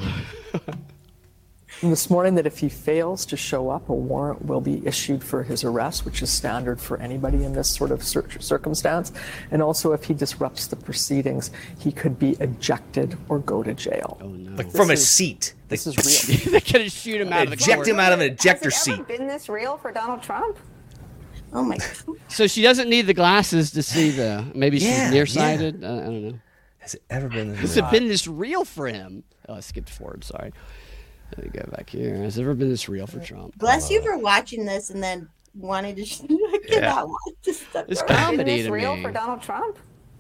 And this morning that if he fails to show up, a warrant will be issued for his arrest, which is standard for anybody in this sort of cir- circumstance. And also, if he disrupts the proceedings, he could be ejected or go to jail. Oh no! Like from a is- seat. This is real. They're gonna shoot him out of the Eject court. him out of an ejector Has it ever seat. been this real for Donald Trump? Oh my God. So she doesn't need the glasses to see the. Maybe she's Yeah, nearsighted. Uh, I don't know. Has it ever been Has this? it been this real for him? Oh, I skipped forward. Sorry. Let me go back here. Has it ever been this real for Trump? Bless you for watching this and then wanting to. I cannot watch this stuff. It's Been comedy this to real me. for Donald Trump?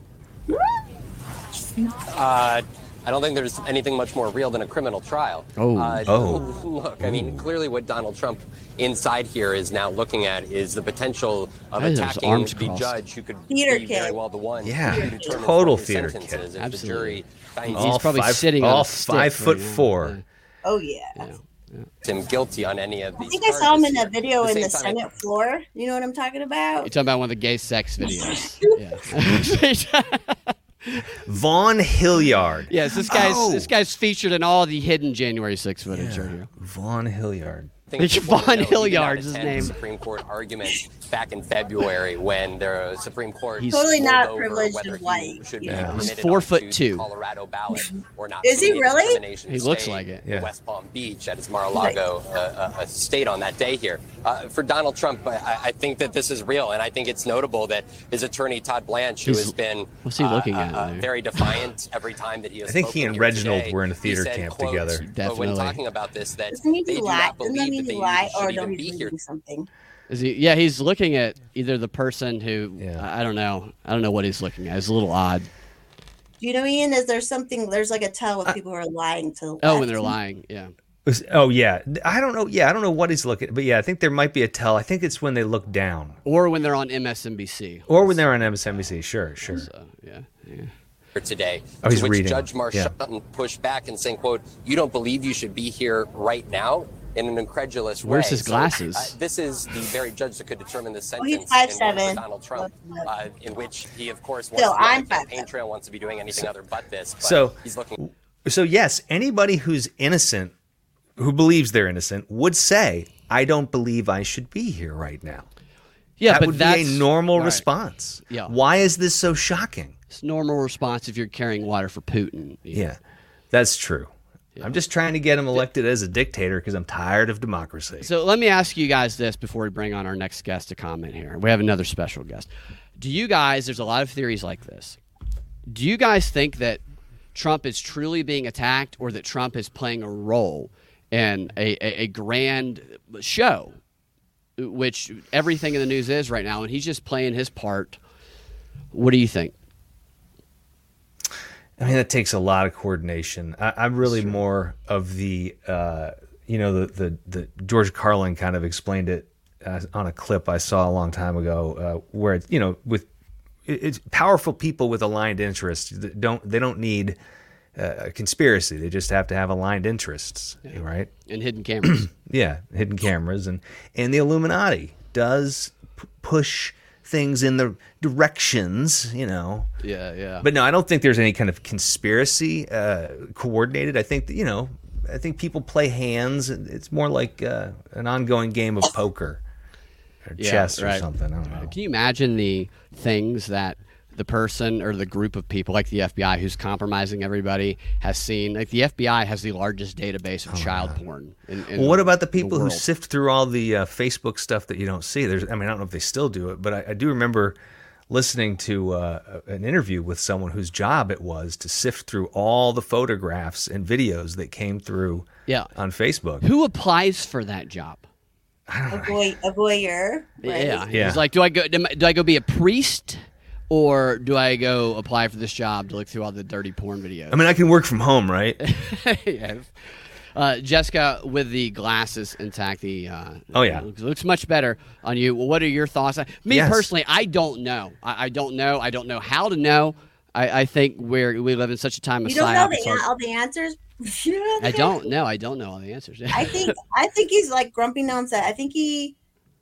Uh, I don't think there's anything much more real than a criminal trial. Oh. Uh, Oh. Look, I mean, clearly what Donald Trump inside here is now looking at is the potential of Why is those attacking arms the crossed? judge who could Theater be kid. very well the one Yeah, who determines total what his theater sentence kid. is. If Absolutely. the jury finds He's probably five, sitting on all a stick five foot right now. four. Oh yeah. Yeah. him guilty on any of I these. think I saw him in charges that video here. in At the same time, Senate floor. You know what I'm talking about? You're talking about one of the gay sex videos. yeah. Vaughn Hilliard. Yes, this guy's Oh. this guy's featured in all the hidden January sixth footage right here. Vaughn Hilliard. I think it's It's important Vaughn to note he did not Hilliard's his attend the name. Supreme Court argument back in February when the Supreme Court He's Totally ruled not over privileged whether and he white. should be Yeah. He's permitted four onto foot the two. Colorado ballot or not. Is he seeing a really? discrimination He looks stay like it. Yeah. in West Palm Beach at his Mar-a-Lago uh, uh, estate on that day here. Uh, for Donald Trump, I, I think that this is real, and I think it's notable that his attorney Todd Blanche, who He's- has been what's he looking uh, at uh, there? very defiant every time that he has I think he spoken and here Reginald today, were in a he theater said, camp quote, together. uh, When Definitely. talking about this, that Doesn't he they do do lie? not Doesn't that believe mean that he they lie, or should no? even be He's here. reading something. Is he? Yeah, he's looking at either the person who Yeah. I I don't know. I don't know what he's looking at. It's a little odd. Do you know, Ian? Is there something? There's like a tell with people who are lying to. Oh, when they're lying. Yeah. Was- Oh yeah, I don't know. Yeah, I don't know what he's looking, but yeah, I think there might be a tell. I think it's when they look down, Or when they're on M S N B C. or when they're on M S N B C. Sure, sure. So, yeah. yeah. Today, Oh, he's to which reading. Judge Marchant pushed back and saying, quote, you don't believe you should be here right now, in an incredulous way. Where's his So, glasses? uh, this is the very judge that could determine the Oh, sentence he's five in seven. for Donald Trump, uh, in which he, of course, wants Still, to be on I'm the five campaign seven. trail, wants to be doing anything other but this. But So- he's looking. So yes, anybody who's innocent, who believes they're innocent, would say, "I don't believe I should be here right now." Yeah, that but would that's be a normal right. response. Yeah. Why is this so shocking? It's normal response if you're carrying water for Putin. Yeah, that's true. I'm just trying to get him elected as a dictator because I'm tired of democracy. So let me ask you guys this before we bring on our next guest to comment here. We have another special guest. Do you guys, there's a lot of theories like this. Do you guys think that Trump is truly being attacked or that Trump is playing a role in a, a, a grand show, which everything in the news is right now, and he's just playing his part? What do you think? I mean, that takes a lot of coordination. I, I'm really more of the, uh, you know, the, the the George Carlin kind of explained it uh, on a clip I saw a long time ago, uh, where you know, with it, it's powerful people with aligned interests that don't they don't need uh, a conspiracy. They just have to have aligned interests, Yeah. right? And hidden cameras. Yeah, hidden cameras, and and the Illuminati does p- push things in the directions, you know. Yeah, yeah. But no, I don't think there's any kind of conspiracy uh, coordinated. I think that, you know, I think people play hands. It's more like uh, an ongoing game of poker or Yeah, chess or right. something. I don't know. Can you imagine the things that the person or the group of people like the F B I who's compromising everybody has seen? Like the F B I has the largest database of child porn. In, in Well, what about the people who world. sift through all the uh, Facebook stuff that you don't see? There's, I mean, I don't know if they still do it, but I, I do remember listening to uh, an interview with someone whose job it was to sift through all the photographs and videos that came through Yeah. on Facebook. Who applies for that job? A, voy- a voyeur. Right? Yeah, Yeah. It's like, do I go? Do I go be a priest, or do I go apply for this job to look through all the dirty porn videos? I mean, I can work from home, right? Yeah. Uh, Jessica, with the glasses intact, the uh, Oh, yeah. looks, looks much better on you. Well, what are your thoughts? Me Yes. personally, I don't know. I, I don't know. I don't know how to know. I, I think we're we live in such a time of You don't know psyop. the, it's hard- all the answers. You know the I answers? don't know. I don't know all the answers. I think I think he's like grumpy nonsense. I think he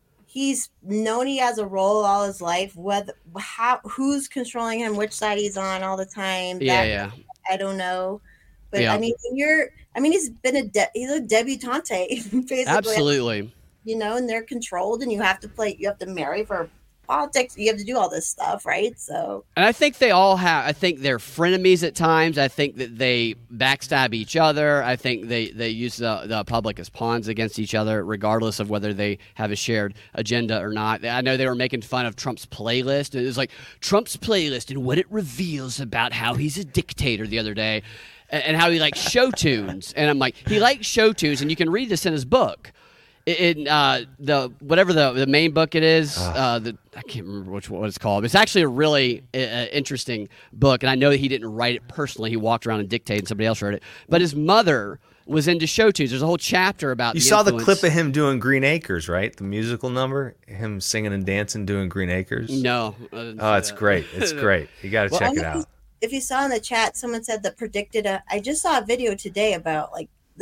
he's known he has a role all his life. Whether how who's controlling him, which side he's on all the time. yeah, that- yeah. I don't know. But Yeah. I mean, when you're. I mean, he's been a de- he's a debutante, basically. Absolutely. You know, and they're controlled, and you have to play. You have to marry for politics. You have to do all this stuff, right? So And I think they all have. I think they're frenemies at times. I think that they backstab each other. I think they, they use the, the public as pawns against each other, regardless of whether they have a shared agenda or not. I know they were making fun of Trump's playlist. It was like Trump's playlist and what it reveals about how he's a dictator the other day, and, and how he likes show tunes. And I'm like, he likes show tunes, and you can read this in his book. In uh, the whatever the the main book it is, uh, the I can't remember which what it's called. But it's actually a really uh, interesting book, and I know that he didn't write it personally. He walked around and dictated, and somebody else wrote it. But his mother was into show tunes. There's a whole chapter about. You the saw the influence. clip of him doing Green Acres, right? The musical number, him singing and dancing doing Green Acres. No. I didn't Oh, see it's that. great. It's great. You got to Well, check I it don't know out. If you saw in the chat, someone said that predicted. A, I just saw a video today about like this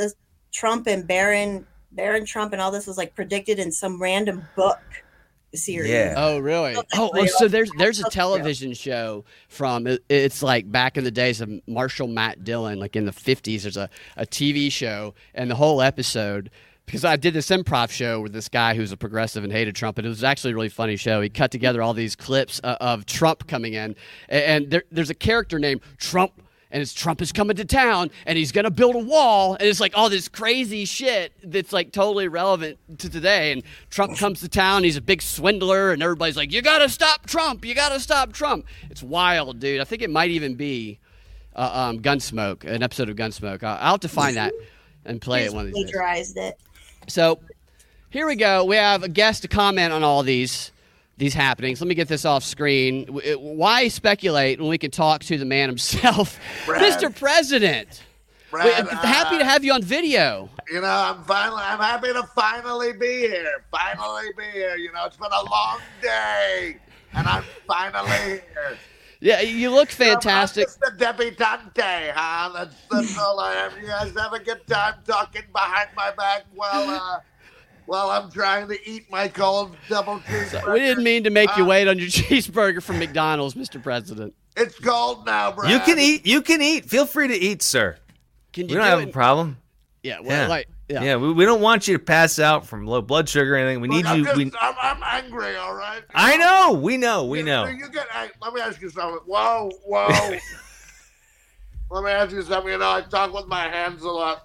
Trump and Barron, Barron Trump and all this was like predicted in some random book series. Yeah. Oh, really? Oh, well, so there's there's a television show from it- it's like back in the days of Marshall Matt Dillon, like in the fifties. There's a, a T V show, and the whole episode, because I did this improv show with this guy who's a progressive and hated Trump, and it was actually a really funny show. He cut together all these clips uh, of Trump coming in, and, and there, there's a character named Trump. And it's Trump is coming to town, and he's going to build a wall. And it's like all this crazy shit that's like totally relevant to today. And Trump comes to town. He's a big swindler. And everybody's like, you got to stop Trump. You got to stop Trump. It's wild, dude. I think it might even be uh, um, Gunsmoke, an episode of Gunsmoke. I'll, I'll have to find that and play it one of these days. Plagiarized it. So here we go. We have a guest to comment on all these. These happenings. Let me get this off screen. Why speculate when we can talk to the man himself, Brad. Mister President? Brad, Wait, happy uh, to have you on video. You know, I'm finally, I'm happy to finally be here. Finally be here. You know, it's been a long day, and I'm finally here. Yeah, you look fantastic. You know, I'm just a debutante, huh? That's, that's all I am. You guys have a good time talking behind my back while, uh, while I'm trying to eat my cold double cheeseburger. We didn't mean to make you Uh, wait on your cheeseburger from McDonald's, Mister President. It's cold now, Brad. You can eat. You can eat. Feel free to eat, sir. Can We you don't do have it? a problem. Yeah, well, Yeah. like, yeah. Yeah, we, we don't want you to pass out from low blood sugar or anything. We Look, need I'm, you. just, We, I'm, I'm angry, all right? I know. We know. We You- know. You get, hey, let me ask you something. Whoa, whoa. Let me ask you something. You know, I talk with my hands a lot.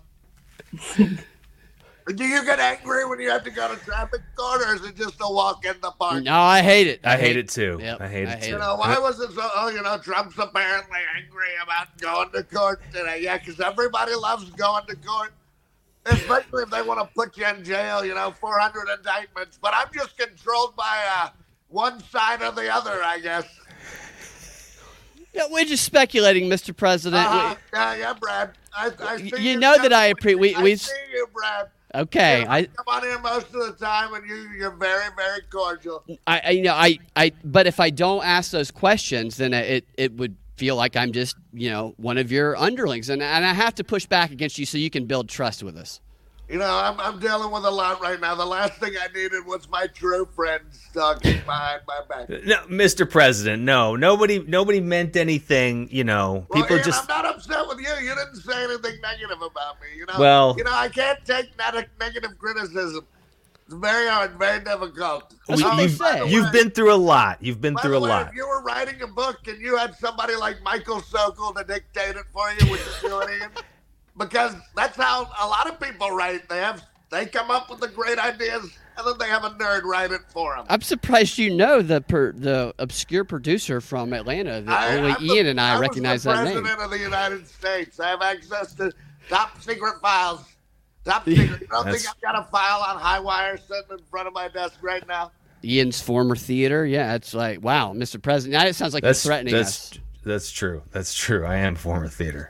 Do you get angry when you have to go to traffic court, or is it just a walk in the park? No, I hate it. I hate it too. Yep, I hate I it hate too. You know, why was it so, oh, you know, Trump's apparently angry about going to court today. Yeah, because everybody loves going to court, especially if they want to put you in jail, you know, four hundred indictments. But I'm just controlled by uh, one side or the other, I guess. Yeah, we're just speculating, Mister President. Uh-huh. Yeah, yeah, Brad. I, I see You know that I appre- we- I we- see you, Brad. Okay, Yeah, I, come on here most of the time, and you, you're very, very cordial. I, I, you know, I, I, but if I don't ask those questions, then it, it would feel like I'm just, you know, one of your underlings, and and I have to push back against you so you can build trust with us. You know, I'm, I'm dealing with a lot right now. The last thing I needed was my true friends talking behind my back. No, Mister President, no, nobody, nobody meant anything. You know, Well, people Ian, just. I'm not upset with you. You didn't say anything negative about me. You know. Well- You know, I can't take neg- negative criticism. It's very hard, very difficult. That's what Oh, they you've, say. by the you've way- been through a lot. You've been By through the a way, lot. if you were writing a book and you had somebody like Michael Sokol to dictate it for you, would you do it, Ian? Because that's how a lot of people write. They have they come up with the great ideas, and then they have a nerd write it for them. I'm surprised you know the per, the obscure producer from Atlanta. That only I'm Ian the- and I, was recognize the that name. President of the United States. I have access to top secret files. Top secret. You don't think That's- I've got a file on Highwire sitting in front of my desk right now? Ian's former theater. Yeah, it's like, wow, Mister President. Now it sounds like That's you're threatening that's us. that's true. That's true. I am former theater.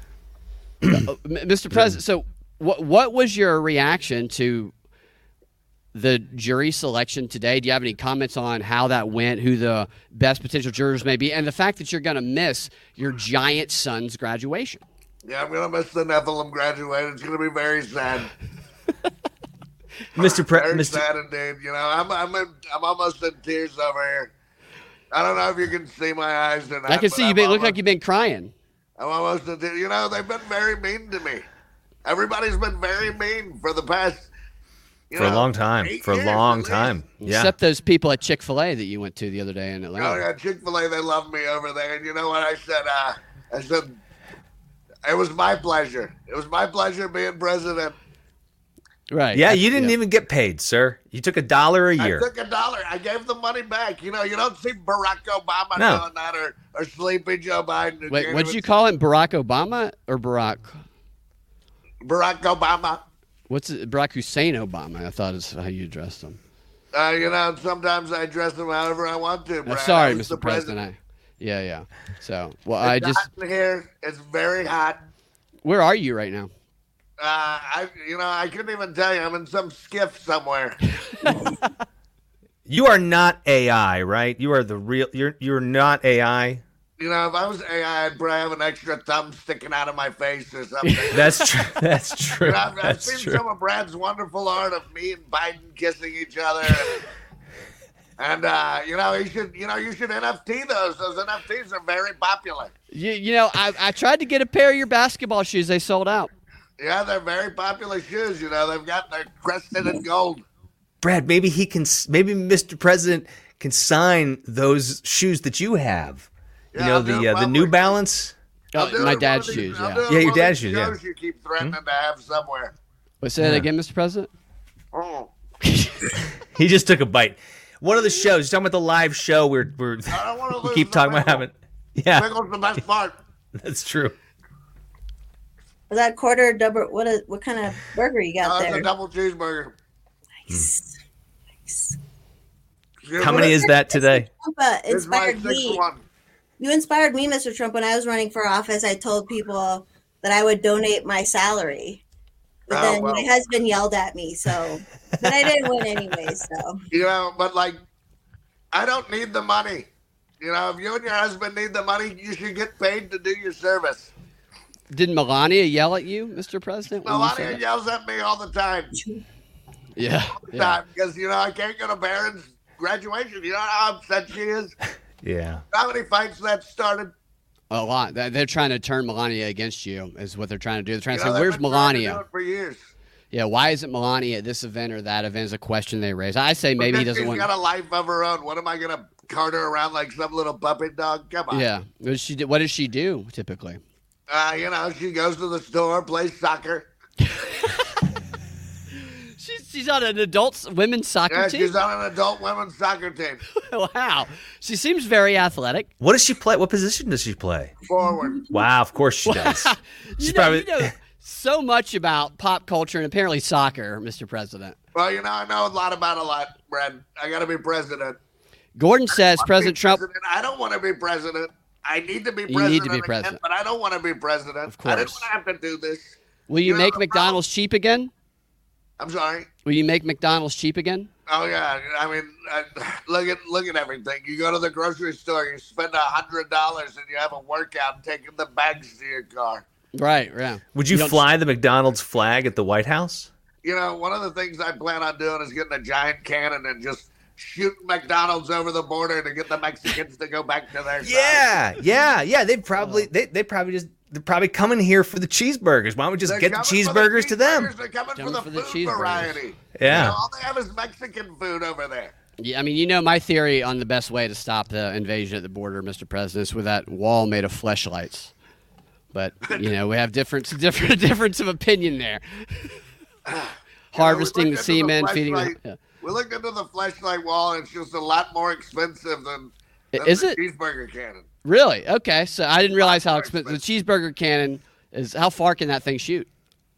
M- Mister President, so what what was your reaction to the jury selection today? Do you have any comments on how that went, who the best potential jurors may be, and the fact that you're going to miss your giant son's graduation? Yeah, I'm gonna miss the Nephilim graduate. It's gonna be very sad. Mister Pre- Very Mister sad indeed. You know, I'm I'm in, I'm almost in tears over here. I don't know if you can see my eyes or not. I can but see you I'm been, look almost- like you've been crying. I'm almost in tears. You know, they've been very mean to me. Everybody's been very mean for the past. You for a know, long time. eight For a years long at least. time. Yeah. Except those people at Chick-fil-A that you went to the other day in Atlanta. Oh yeah, Chick-fil-A, they love me over there. And you know what I said? Uh, I said, it was my pleasure. It was my pleasure being president. Right. Yeah, I- you didn't yeah. even get paid, sir. You took a dollar a year. I took a dollar. I gave the money back. You know, you don't see Barack Obama No. doing that or, or Sleepy Joe Biden. or Wait, Janet- what did you call him? Barack Obama or Barack? Barack Obama. What's it? Barack Hussein Obama? I thought is how you addressed him. Uh, you know, sometimes I dress him however I want to. Uh, Brad. I sorry, was Mister the President. I, yeah, yeah. So, well, I It's just. hot in here. It's very hot. Where are you right now? Uh, I, you know, I couldn't even tell you. I'm in some skiff somewhere. You are not A I, right? You are the real. You're you're not A I. You know, if I was A I, I'd probably have an extra thumb sticking out of my face or something. That's true. That's true. You know, I've, I've That's seen true. some of Brad's wonderful art of me and Biden kissing each other. And, and uh, you know, you should, you know, you should N F T those. Those N F Ts are very popular. You, you know, I, I tried to get a pair of your basketball shoes. They sold out. Yeah, they're very popular shoes. You know, they've got they're crested in gold. Brad, maybe he can. Maybe Mister President can sign those shoes that you have. You Yeah, know I'll do the it uh, the New publicly. Balance. I'll Oh, do my it one dad's of these- shoes, I'll yeah. do it Yeah, your one of dad's these shoes, yeah. shows you keep threatening to have somewhere. Wait, say that again, Mister President? Oh. He just took a bite. One of the shows. You're talking about the live show. We're we're I don't want to we lose keep the talking about pickle. having. Yeah, Pickle's the best part. that's true. Was that quarter double? What is what kind of burger you got Uh, it's there? a double cheeseburger. Nice. Nice. How many is that today? Trump, uh, It's my inspired sixth me. one. You inspired me, Mister Trump. When I was running for office, I told people that I would donate my salary, but Oh, then well. my husband yelled at me. So, but I didn't win anyway. So, You know, but like, I don't need the money. You know, if you and your husband need the money, you should get paid to do your service. Did Melania yell at you, Mister President? when you said Melania that? yells at me all the time. Yeah. yeah. Time, because, you know, I can't go to Barron's graduation. You know how upset she is? Yeah. How many fights that started? A lot. They- They're trying to turn Melania against you, is what they're trying to do. They're trying You to know, say, they've where's been trying to do Melania? it for years. Yeah, why isn't Melania at this event or that event is a question they raise. I say maybe he Because doesn't she's want. got a life of her own. What am I going to cart her around like some little puppet dog? Come on. Yeah. What does she do? What does she do typically? Uh, you know, she goes to the store, plays soccer. She's she's on an adult women's soccer Yeah, team. she's on an adult women's soccer team. Wow. She seems very athletic. What does she play? What position does she play? Forward. Wow, of course she does. You She's know, probably. you know so much about pop culture and apparently soccer, Mister President. Well, you know, I know a lot about a lot, Brad. I got to be president. Gordon says I wanna President be Trump. president. I don't want to be president. I need to be You president. need to be again, president. but I don't want to be president. Of I didn't course. want to have to do this. Will you You know, make the McDonald's cheap again? I'm sorry. Will you make McDonald's cheap again? Oh yeah, I mean, uh, look at look at everything. You go to the grocery store, you spend a hundred dollars, and you have a workout taking the bags to your car. Right, yeah. Would you, You don't- fly the McDonald's flag at the White House? You know, one of the things I plan on doing is getting a giant cannon and just shooting McDonald's over the border to get the Mexicans to go back to their side. Yeah, yeah, yeah. They probably they they probably just they're probably coming here for the cheeseburgers. Why don't we just They're get the coming for cheeseburgers to them? cheeseburgers. They're coming Coming for for the the food cheeseburgers. variety. Yeah. You know, all they have is Mexican food over there. Yeah, I mean, you know my theory on the best way to stop the invasion at the border, Mister President, is with that wall made of fleshlights. But you know, we have different different difference of opinion there. Harvesting we the looked into semen, the feeding. fleshlight- The, yeah. We looked into the fleshlight wall, and it's just a lot more expensive than, than Is the it? cheeseburger cannon. Really? Okay, so I didn't realize how more expensive the cheeseburger cannon is. How far can that thing shoot?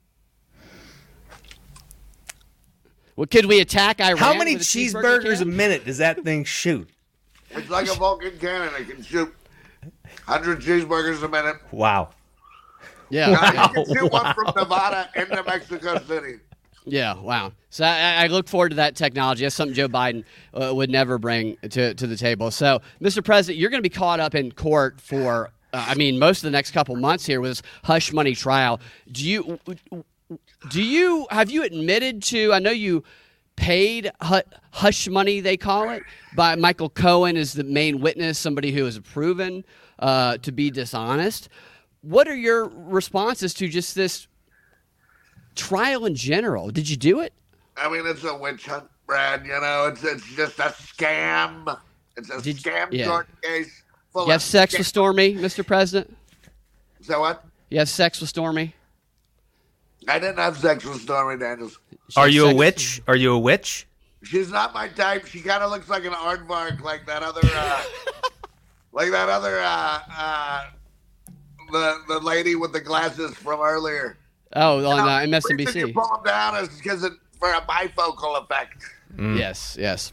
Well, could we attack Iran? How many with a cheeseburger cheeseburgers a cannon? minute does that thing shoot? It's like a Vulcan cannon. It can shoot one hundred cheeseburgers a minute. Wow. Yeah. Now, yeah. you can shoot one from Nevada into Mexico City. Yeah, wow. So I, I look forward to that technology. That's something Joe Biden uh, would never bring to, to the table. So, Mister President, you're going to be caught up in court for, uh, I mean, most of the next couple months here with this hush money trial. Do you, do you, have you admitted to, I know you paid hu- hush money, they call it, by Michael Cohen as the main witness, somebody who is proven uh, to be dishonest. What are your responses to just this trial in general? Did you do it? I mean, it's a witch hunt, Brad. You know, it's it's just a scam. It's a Did- scam yeah. court case. Full You have of sex scam- with Stormy, Mister President? So what? You have sex with Stormy? I didn't have sex with Stormy Daniels. Are She you has a sex- witch? Are you a witch? She's not my type. She kind of looks like an aardvark, like that other, uh, like that other, uh, uh, the the lady with the glasses from earlier. Oh, on uh, The reason M S N B C. you pull them down is because it for a bifocal effect. Yes, yes.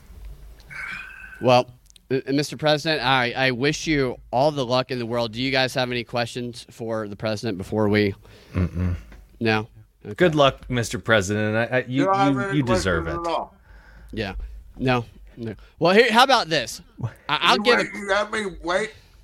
Well, uh, Mister President, I, I wish you all the luck in the world. Do you guys have any questions for the president before we? Mm-mm. No. Okay. Good luck, Mister President. I, I, you don't have you, any you deserve questions it. at all. Yeah. No. No. Well, here. How about this? I, I'll you give wait, it. You have me wait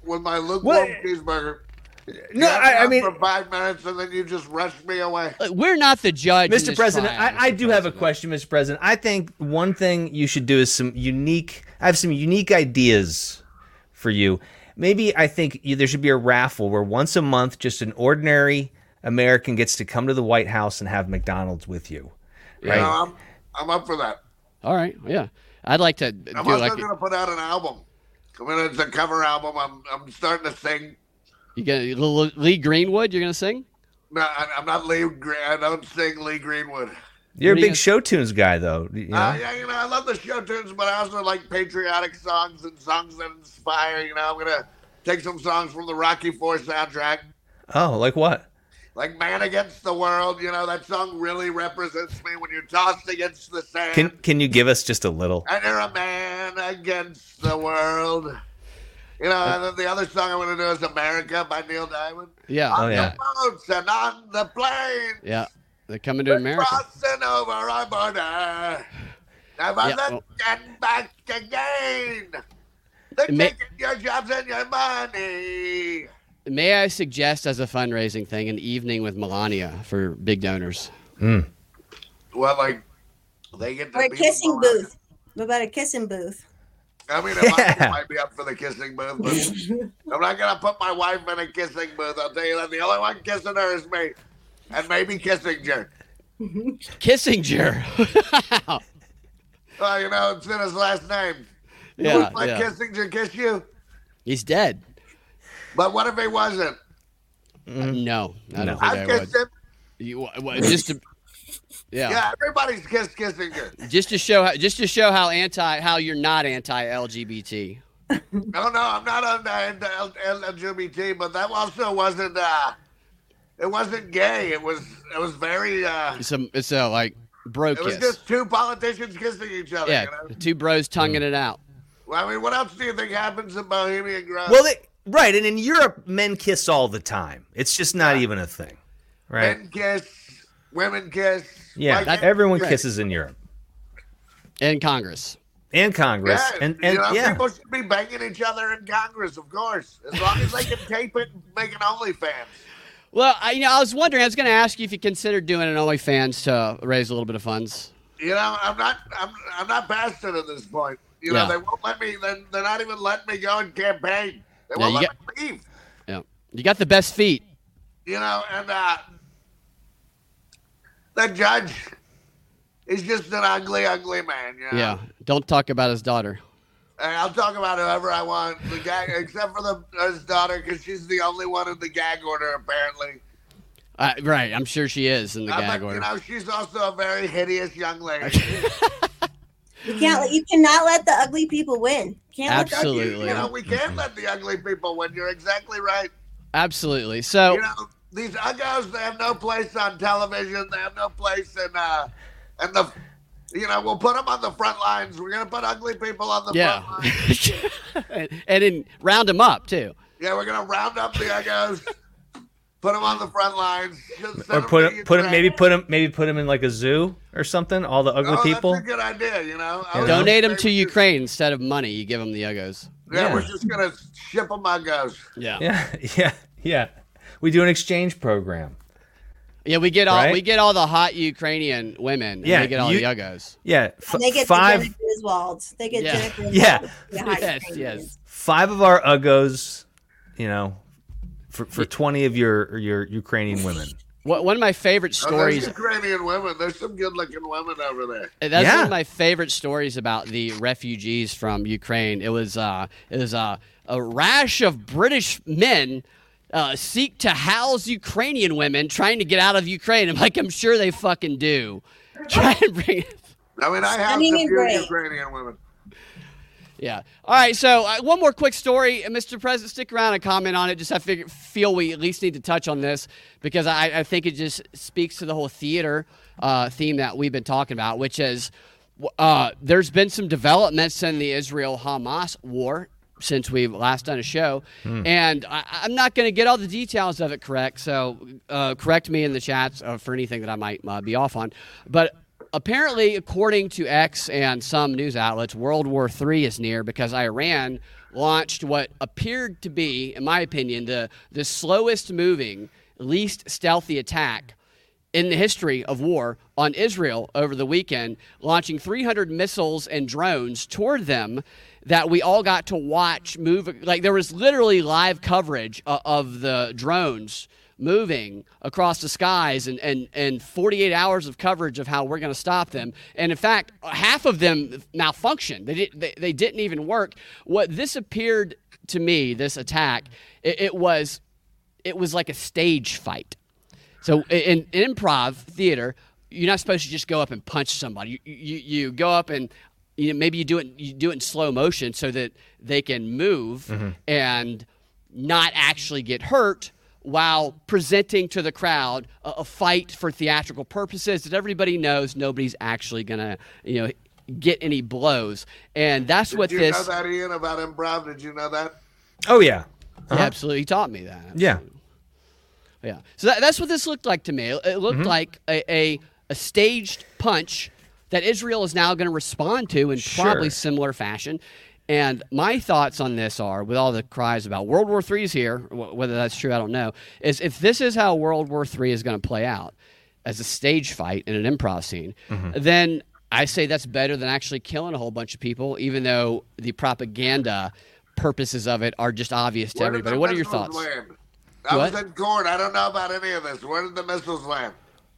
with my lukewarm What? cheeseburger. No, You had me I, I on mean, for five minutes and then you just rushed me away. Look, we're not the judge, in Mister this President, trial, I, I Mister do have a President. question, Mister President. I think one thing you should do is some unique. I have some unique ideas for you. Maybe I think you, there should be a raffle where once a month, just an ordinary American gets to come to the White House and have McDonald's with you. Right? You know, I'm, I'm up for that. All right, yeah, I'd like to do I'm also like going to put out an album. I mean, it's a cover album. I'm I'm starting to sing. you get Lee Greenwood. You're gonna sing. No, I, I'm not Lee. Gre- I don't sing Lee Greenwood. You're a What are you big show tunes guy, though. You know? Uh, yeah, you know, I love the show tunes, but I also like patriotic songs and songs that inspire. You know, I'm gonna take some songs from the Rocky Four soundtrack, Oh, like what? like "Man Against the World." You know, that song really represents me when you're tossed against the sand. Can Can you give us just a little? And you're a man against the world. You know, and then the other song I'm going to do is "America" by Neil Diamond. Yeah, Oh, On yeah. the boats and on the planes. yeah, they're coming to America. Crossing over our border. Never Yeah, well- looking back again. They're It may- taking your jobs and your money. May I suggest, as a fundraising thing, an evening with Melania for big donors? Well, like, they get to Or a be kissing Melania. booth. What about a kissing booth? I mean, if I Yeah. might be up for the kissing booth, but I'm not going to put my wife in a kissing booth. I'll tell you that. The only one kissing her is me. And maybe Kissinger. Kissinger. Well, you know, it's in his last name. Yeah, Would my yeah. Kissinger kiss you? He's dead. But what if he wasn't? No, I don't I think I would. kissed him. You, wha- just to, yeah. Yeah, everybody's kissed Kissinger. just to show how, just to show how anti, how you're not anti-L G B T. No, no, I'm not on the L G B T, but that also wasn't. Uh, it wasn't gay. It was. It was very. Uh, It's a, it's a like bro it was kiss. just two politicians kissing each other. Yeah, You know? two bros tonguing it out. Well, I mean, what else do you think happens in Bohemian Grove? Well, they, right, and in Europe, men kiss all the time. It's just not even a thing, right? Men kiss, women kiss. Yeah, Like, that- everyone right. kisses in Europe In Congress. and Congress, yeah, and and you know, yeah, people should be banging each other in Congress, of course, as long as they can tape it and make an OnlyFans. Well, I, you know, I was wondering. I was going to ask you if you considered doing an OnlyFans to raise a little bit of funds. You know, I'm not, I'm, I'm not past it at this point. You Yeah. know, they won't let me. They're, they're not even letting me go and campaign. They Yeah, won't you let get- me leave. Yeah, you got the best feet. You know, and uh, the judge is just an ugly, ugly man. You know? Yeah, don't talk about his daughter. And I'll talk about whoever I want, the gag, except for the his daughter, because she's the only one in the gag order, apparently. Uh, right, I'm sure she is in the Uh, gag but, order. you know, she's also a very hideous young lady. You can't. You cannot let the ugly people win. Can't let the ugly Absolutely. You know, we can't let the ugly people win. You're exactly right. Absolutely. So, You know, these uggos, they have no place on television. They have no place in, uh, in the, you know, we'll put them on the front lines. We're going to put ugly people on the yeah, front lines. and, and then round them up too. Yeah, we're going to round up the uggos, put them on the front lines. just send or 'em put to him, put him, Ukraine. maybe put him, maybe put him in like a zoo or something. All the ugly Oh, people. That's a good idea, you know. I was Donate them just to maybe Ukraine instead of money. You give them the Uggos. Yeah, Yeah. we're just going to ship them uggos. Yeah. Yeah, yeah, yeah. We do an exchange program. Yeah, we get all Right? we get all the hot Ukrainian women. And Yeah, they get all you- the Uggos. Yeah, f- And they get five. the Jennifer Iswalds. They get Yeah. Jennifer Iswalds. Yeah. The hot Yes, Ukrainians. yes. five of our uggos, you know, for, for twenty of your your Ukrainian women. What, one of my favorite Oh, there's stories. Ukrainian women. There's some good-looking women over there. That's Yeah. one of my favorite stories about the refugees from Ukraine. It was uh, it was uh, a rash of British men uh, seek to house Ukrainian women trying to get out of Ukraine. I'm like, I'm sure they fucking do. Try and bring. I mean, I have Stunning some and few great. Ukrainian women. Yeah. All right. So uh, one more quick story, and Mister President, stick around and comment on it. Just I figure, feel we at least need to touch on this because I, I think it just speaks to the whole theater uh, theme that we've been talking about, which is uh, there's been some developments in the Israel-Hamas war since we've last done a show, and I, I'm not going to get all the details of it correct. So uh, correct me in the chats uh, for anything that I might uh, be off on, but. Apparently, according to X and some news outlets, World War Three is near because Iran launched what appeared to be, in my opinion, the, the slowest moving, least stealthy attack in the history of war on Israel over the weekend, launching three hundred missiles and drones toward them that we all got to watch move. Like, there was literally live coverage of, of the drones moving across the skies and, and, and forty-eight hours of coverage of how we're going to stop them. And in fact, half of them malfunctioned. They, did, they, they didn't even work. What this appeared to me, this attack, it, it was it was like a stage fight. So in, in improv theater, you're not supposed to just go up and punch somebody. You, you, you go up and you know, maybe you do it you do it in slow motion so that they can move mm-hmm. and not actually get hurt while presenting to the crowd a, a fight for theatrical purposes that everybody knows nobody's actually going to, you know, get any blows. And that's Did what you this... know that, Ian, about improv? Did you know that? Oh, yeah. Uh-huh. Yeah, absolutely. He taught me that. Absolutely. Yeah. Yeah. So that, that's what this looked like to me. It looked mm-hmm. like a, a, a staged punch that Israel is now going to respond to in sure. probably similar fashion. And my thoughts on this are, with all the cries about World War Three is here, whether that's true, I don't know, is if this is how World War Three is going to play out as a stage fight in an improv scene, mm-hmm. then I say that's better than actually killing a whole bunch of people, even though the propaganda purposes of it are just obvious to Where everybody. What are your thoughts? Land? I what? was in court. I don't know about any of this. Where did the missiles land?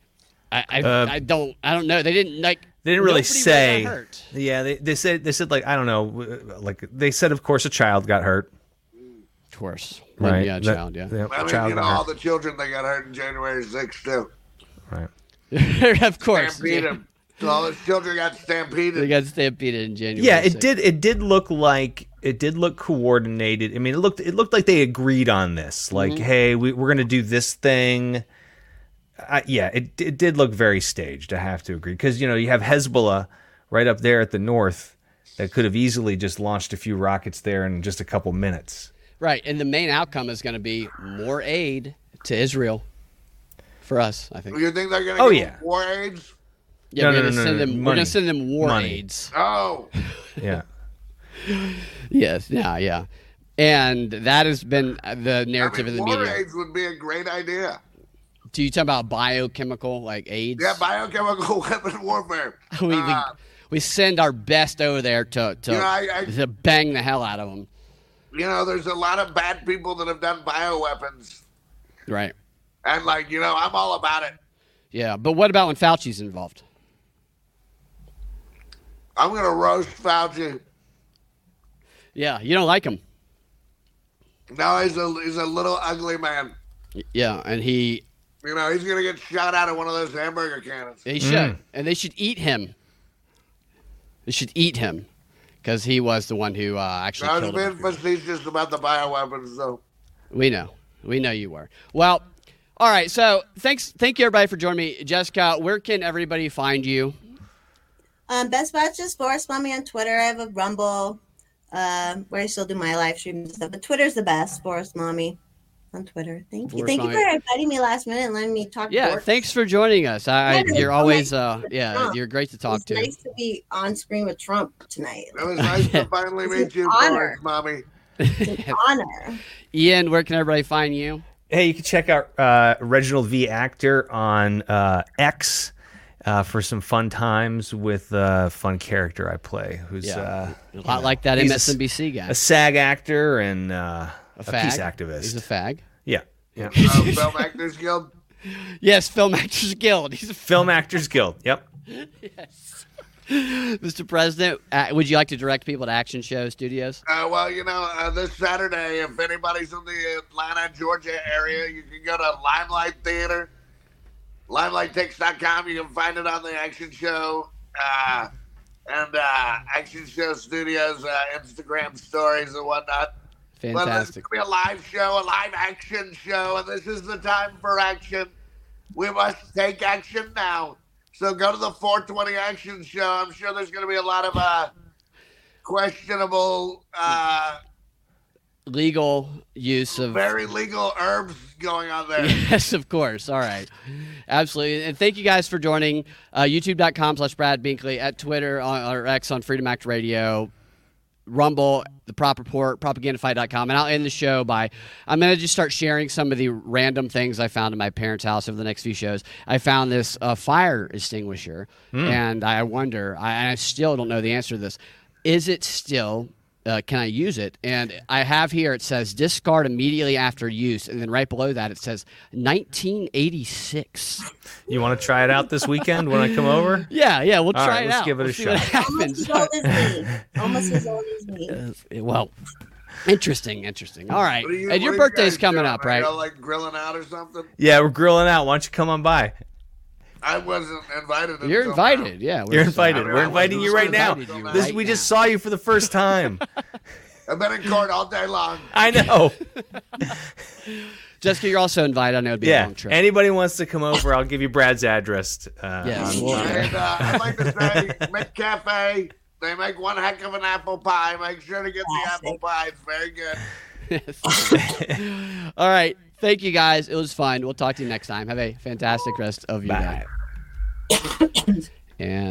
I I, uh, I don't I don't know. They didn't like. They didn't really nobody say. got hurt. Yeah, they they said they said like I don't know, like they said of course a child got hurt. Of course, right? Yeah, a that, child. Yeah. yeah I mean, child you know, got hurt. all the children that got hurt in January sixth too. Right. Of course. Stampeded. So all the children got stampeded. They got stampeded in January. Yeah, it sixth. did. It did look like it did look coordinated. I mean, it looked it looked like they agreed on this. Like, Mm-hmm. hey, we, we're going to do this thing. Uh, yeah, it it did look very staged. I have to agree because you know you have Hezbollah right up there at the north that could have easily just launched a few rockets there in just a couple minutes. Right, and the main outcome is going to be more aid to Israel for us, I think. You think they're going to Oh, give yeah. war aids? Yeah, No, we're no, going to no, send no, them. no. We're Money. going to send them war Money. aids. Oh. Yeah. Yes, yeah, yeah, and that has been the narrative I mean, in the war media. aids would be a great idea. Do you talk about biochemical like AIDS? Yeah, biochemical weapon warfare. we, Uh, we we send our best over there to to, You know, I- I- to bang the hell out of them. you know, there's a lot of bad people that have done bioweapons. Right. And, like, you know, I'm all about it. Yeah, but what about when Fauci's involved? I'm going to roast Fauci. Yeah, you don't like him. No, he's a, he's a little ugly man. Yeah, and he You know, he's going to get shot out of one of those hamburger cannons. they should and they should eat him. They should eat him because he was the one who uh, actually I was killed being him. facetious about the bioweapons, though. We know. We know you were. Well, all right. So thanks. Thank you, everybody, for joining me. Jessica, where can everybody find you? Um, Best Bets is Forrest Mommy on Twitter. I have a Rumble um, where I still do my live streams and stuff. But Twitter's the best, Forrest Mommy on Twitter. Thank you. Forrest Thank you Mommy. for inviting me last minute and letting me talk. Yeah, sports. thanks for joining us. I, I Yeah, it you're was always, nice uh, to yeah, Trump. you're great to It talk was to. nice to be on screen with Trump tonight. It was nice to finally It's meet an you, honor. Forrest Mommy. It's an honor. Ian, where can everybody find you? Hey, you can check out uh, Reginald V. Actor on uh, X uh, for some fun times with a fun character I play, who's Yeah. uh, A lot like that he's M a- S N B C guy. a SAG actor and uh, a, fag. peace activist. He's a fag. yeah, yeah. Uh, Film Actors Guild. Yes, Film Actors Guild. He's a Film Actors Guild. Yep. Mister President, uh, would you like to direct people to Action Show Studios? Uh, well, you know, uh, this Saturday, if anybody's in the Atlanta, Georgia area, you can go to Limelight Theater, limelight tix dot com. You can find it on the Action Show uh, and uh, Action Show Studios uh, Instagram stories and whatnot. Well, this is Fantastic. going to be a live show, a live action show, and this is the time for action. We must take action now. So go to the four twenty Action Show. I'm sure there's going to be a lot of uh, questionable, uh, Legal use of. very legal herbs going on there. Yes, of course. All right. Absolutely. And thank you guys for joining. Uh, YouTube dot com slash Brad Binkley, at Twitter on, or X on Freedom Act Radio. Rumble, the Prop Report, propaganda fight dot com, and I'll end the show by I'm going to just start sharing some of the random things I found in my parents' house over the next few shows. I found this uh, fire extinguisher, mm. and I wonder, I, and I still don't know the answer to this. Is it still, uh, can I use it? And I have here, it says discard immediately after use, and then right below that it says nineteen eighty-six. You want to try it out this weekend when I come over? Yeah, yeah, we'll All try right, it let's out. give it a we'll shot. Almost as old as me. Almost as old as me. Uh, well, interesting, interesting. All right. What are you- And your what are you birthday's guys coming doing? up, Are right? y'all, like grilling out or something? Yeah, we're grilling out. Why don't you come on by? I wasn't invited. You're until invited, now. yeah. You're we're- invited. I mean, We're I inviting you right wasn't now. invited you This, right we just now. saw you for the first time. I've been in court all day long. I know. Jessica, you're also invited. I know it'd be a Yeah. long trip. Anybody wants to come over, I'll give you Brad's address. Uh, Yes, on- we'll- And uh, I'd like to say, McCafe, they make one heck of an apple pie. Make sure to get the apple pie. It's very good. All right. Thank you, guys. It was fun. We'll talk to you next time. Have a fantastic rest of your Bye. day. And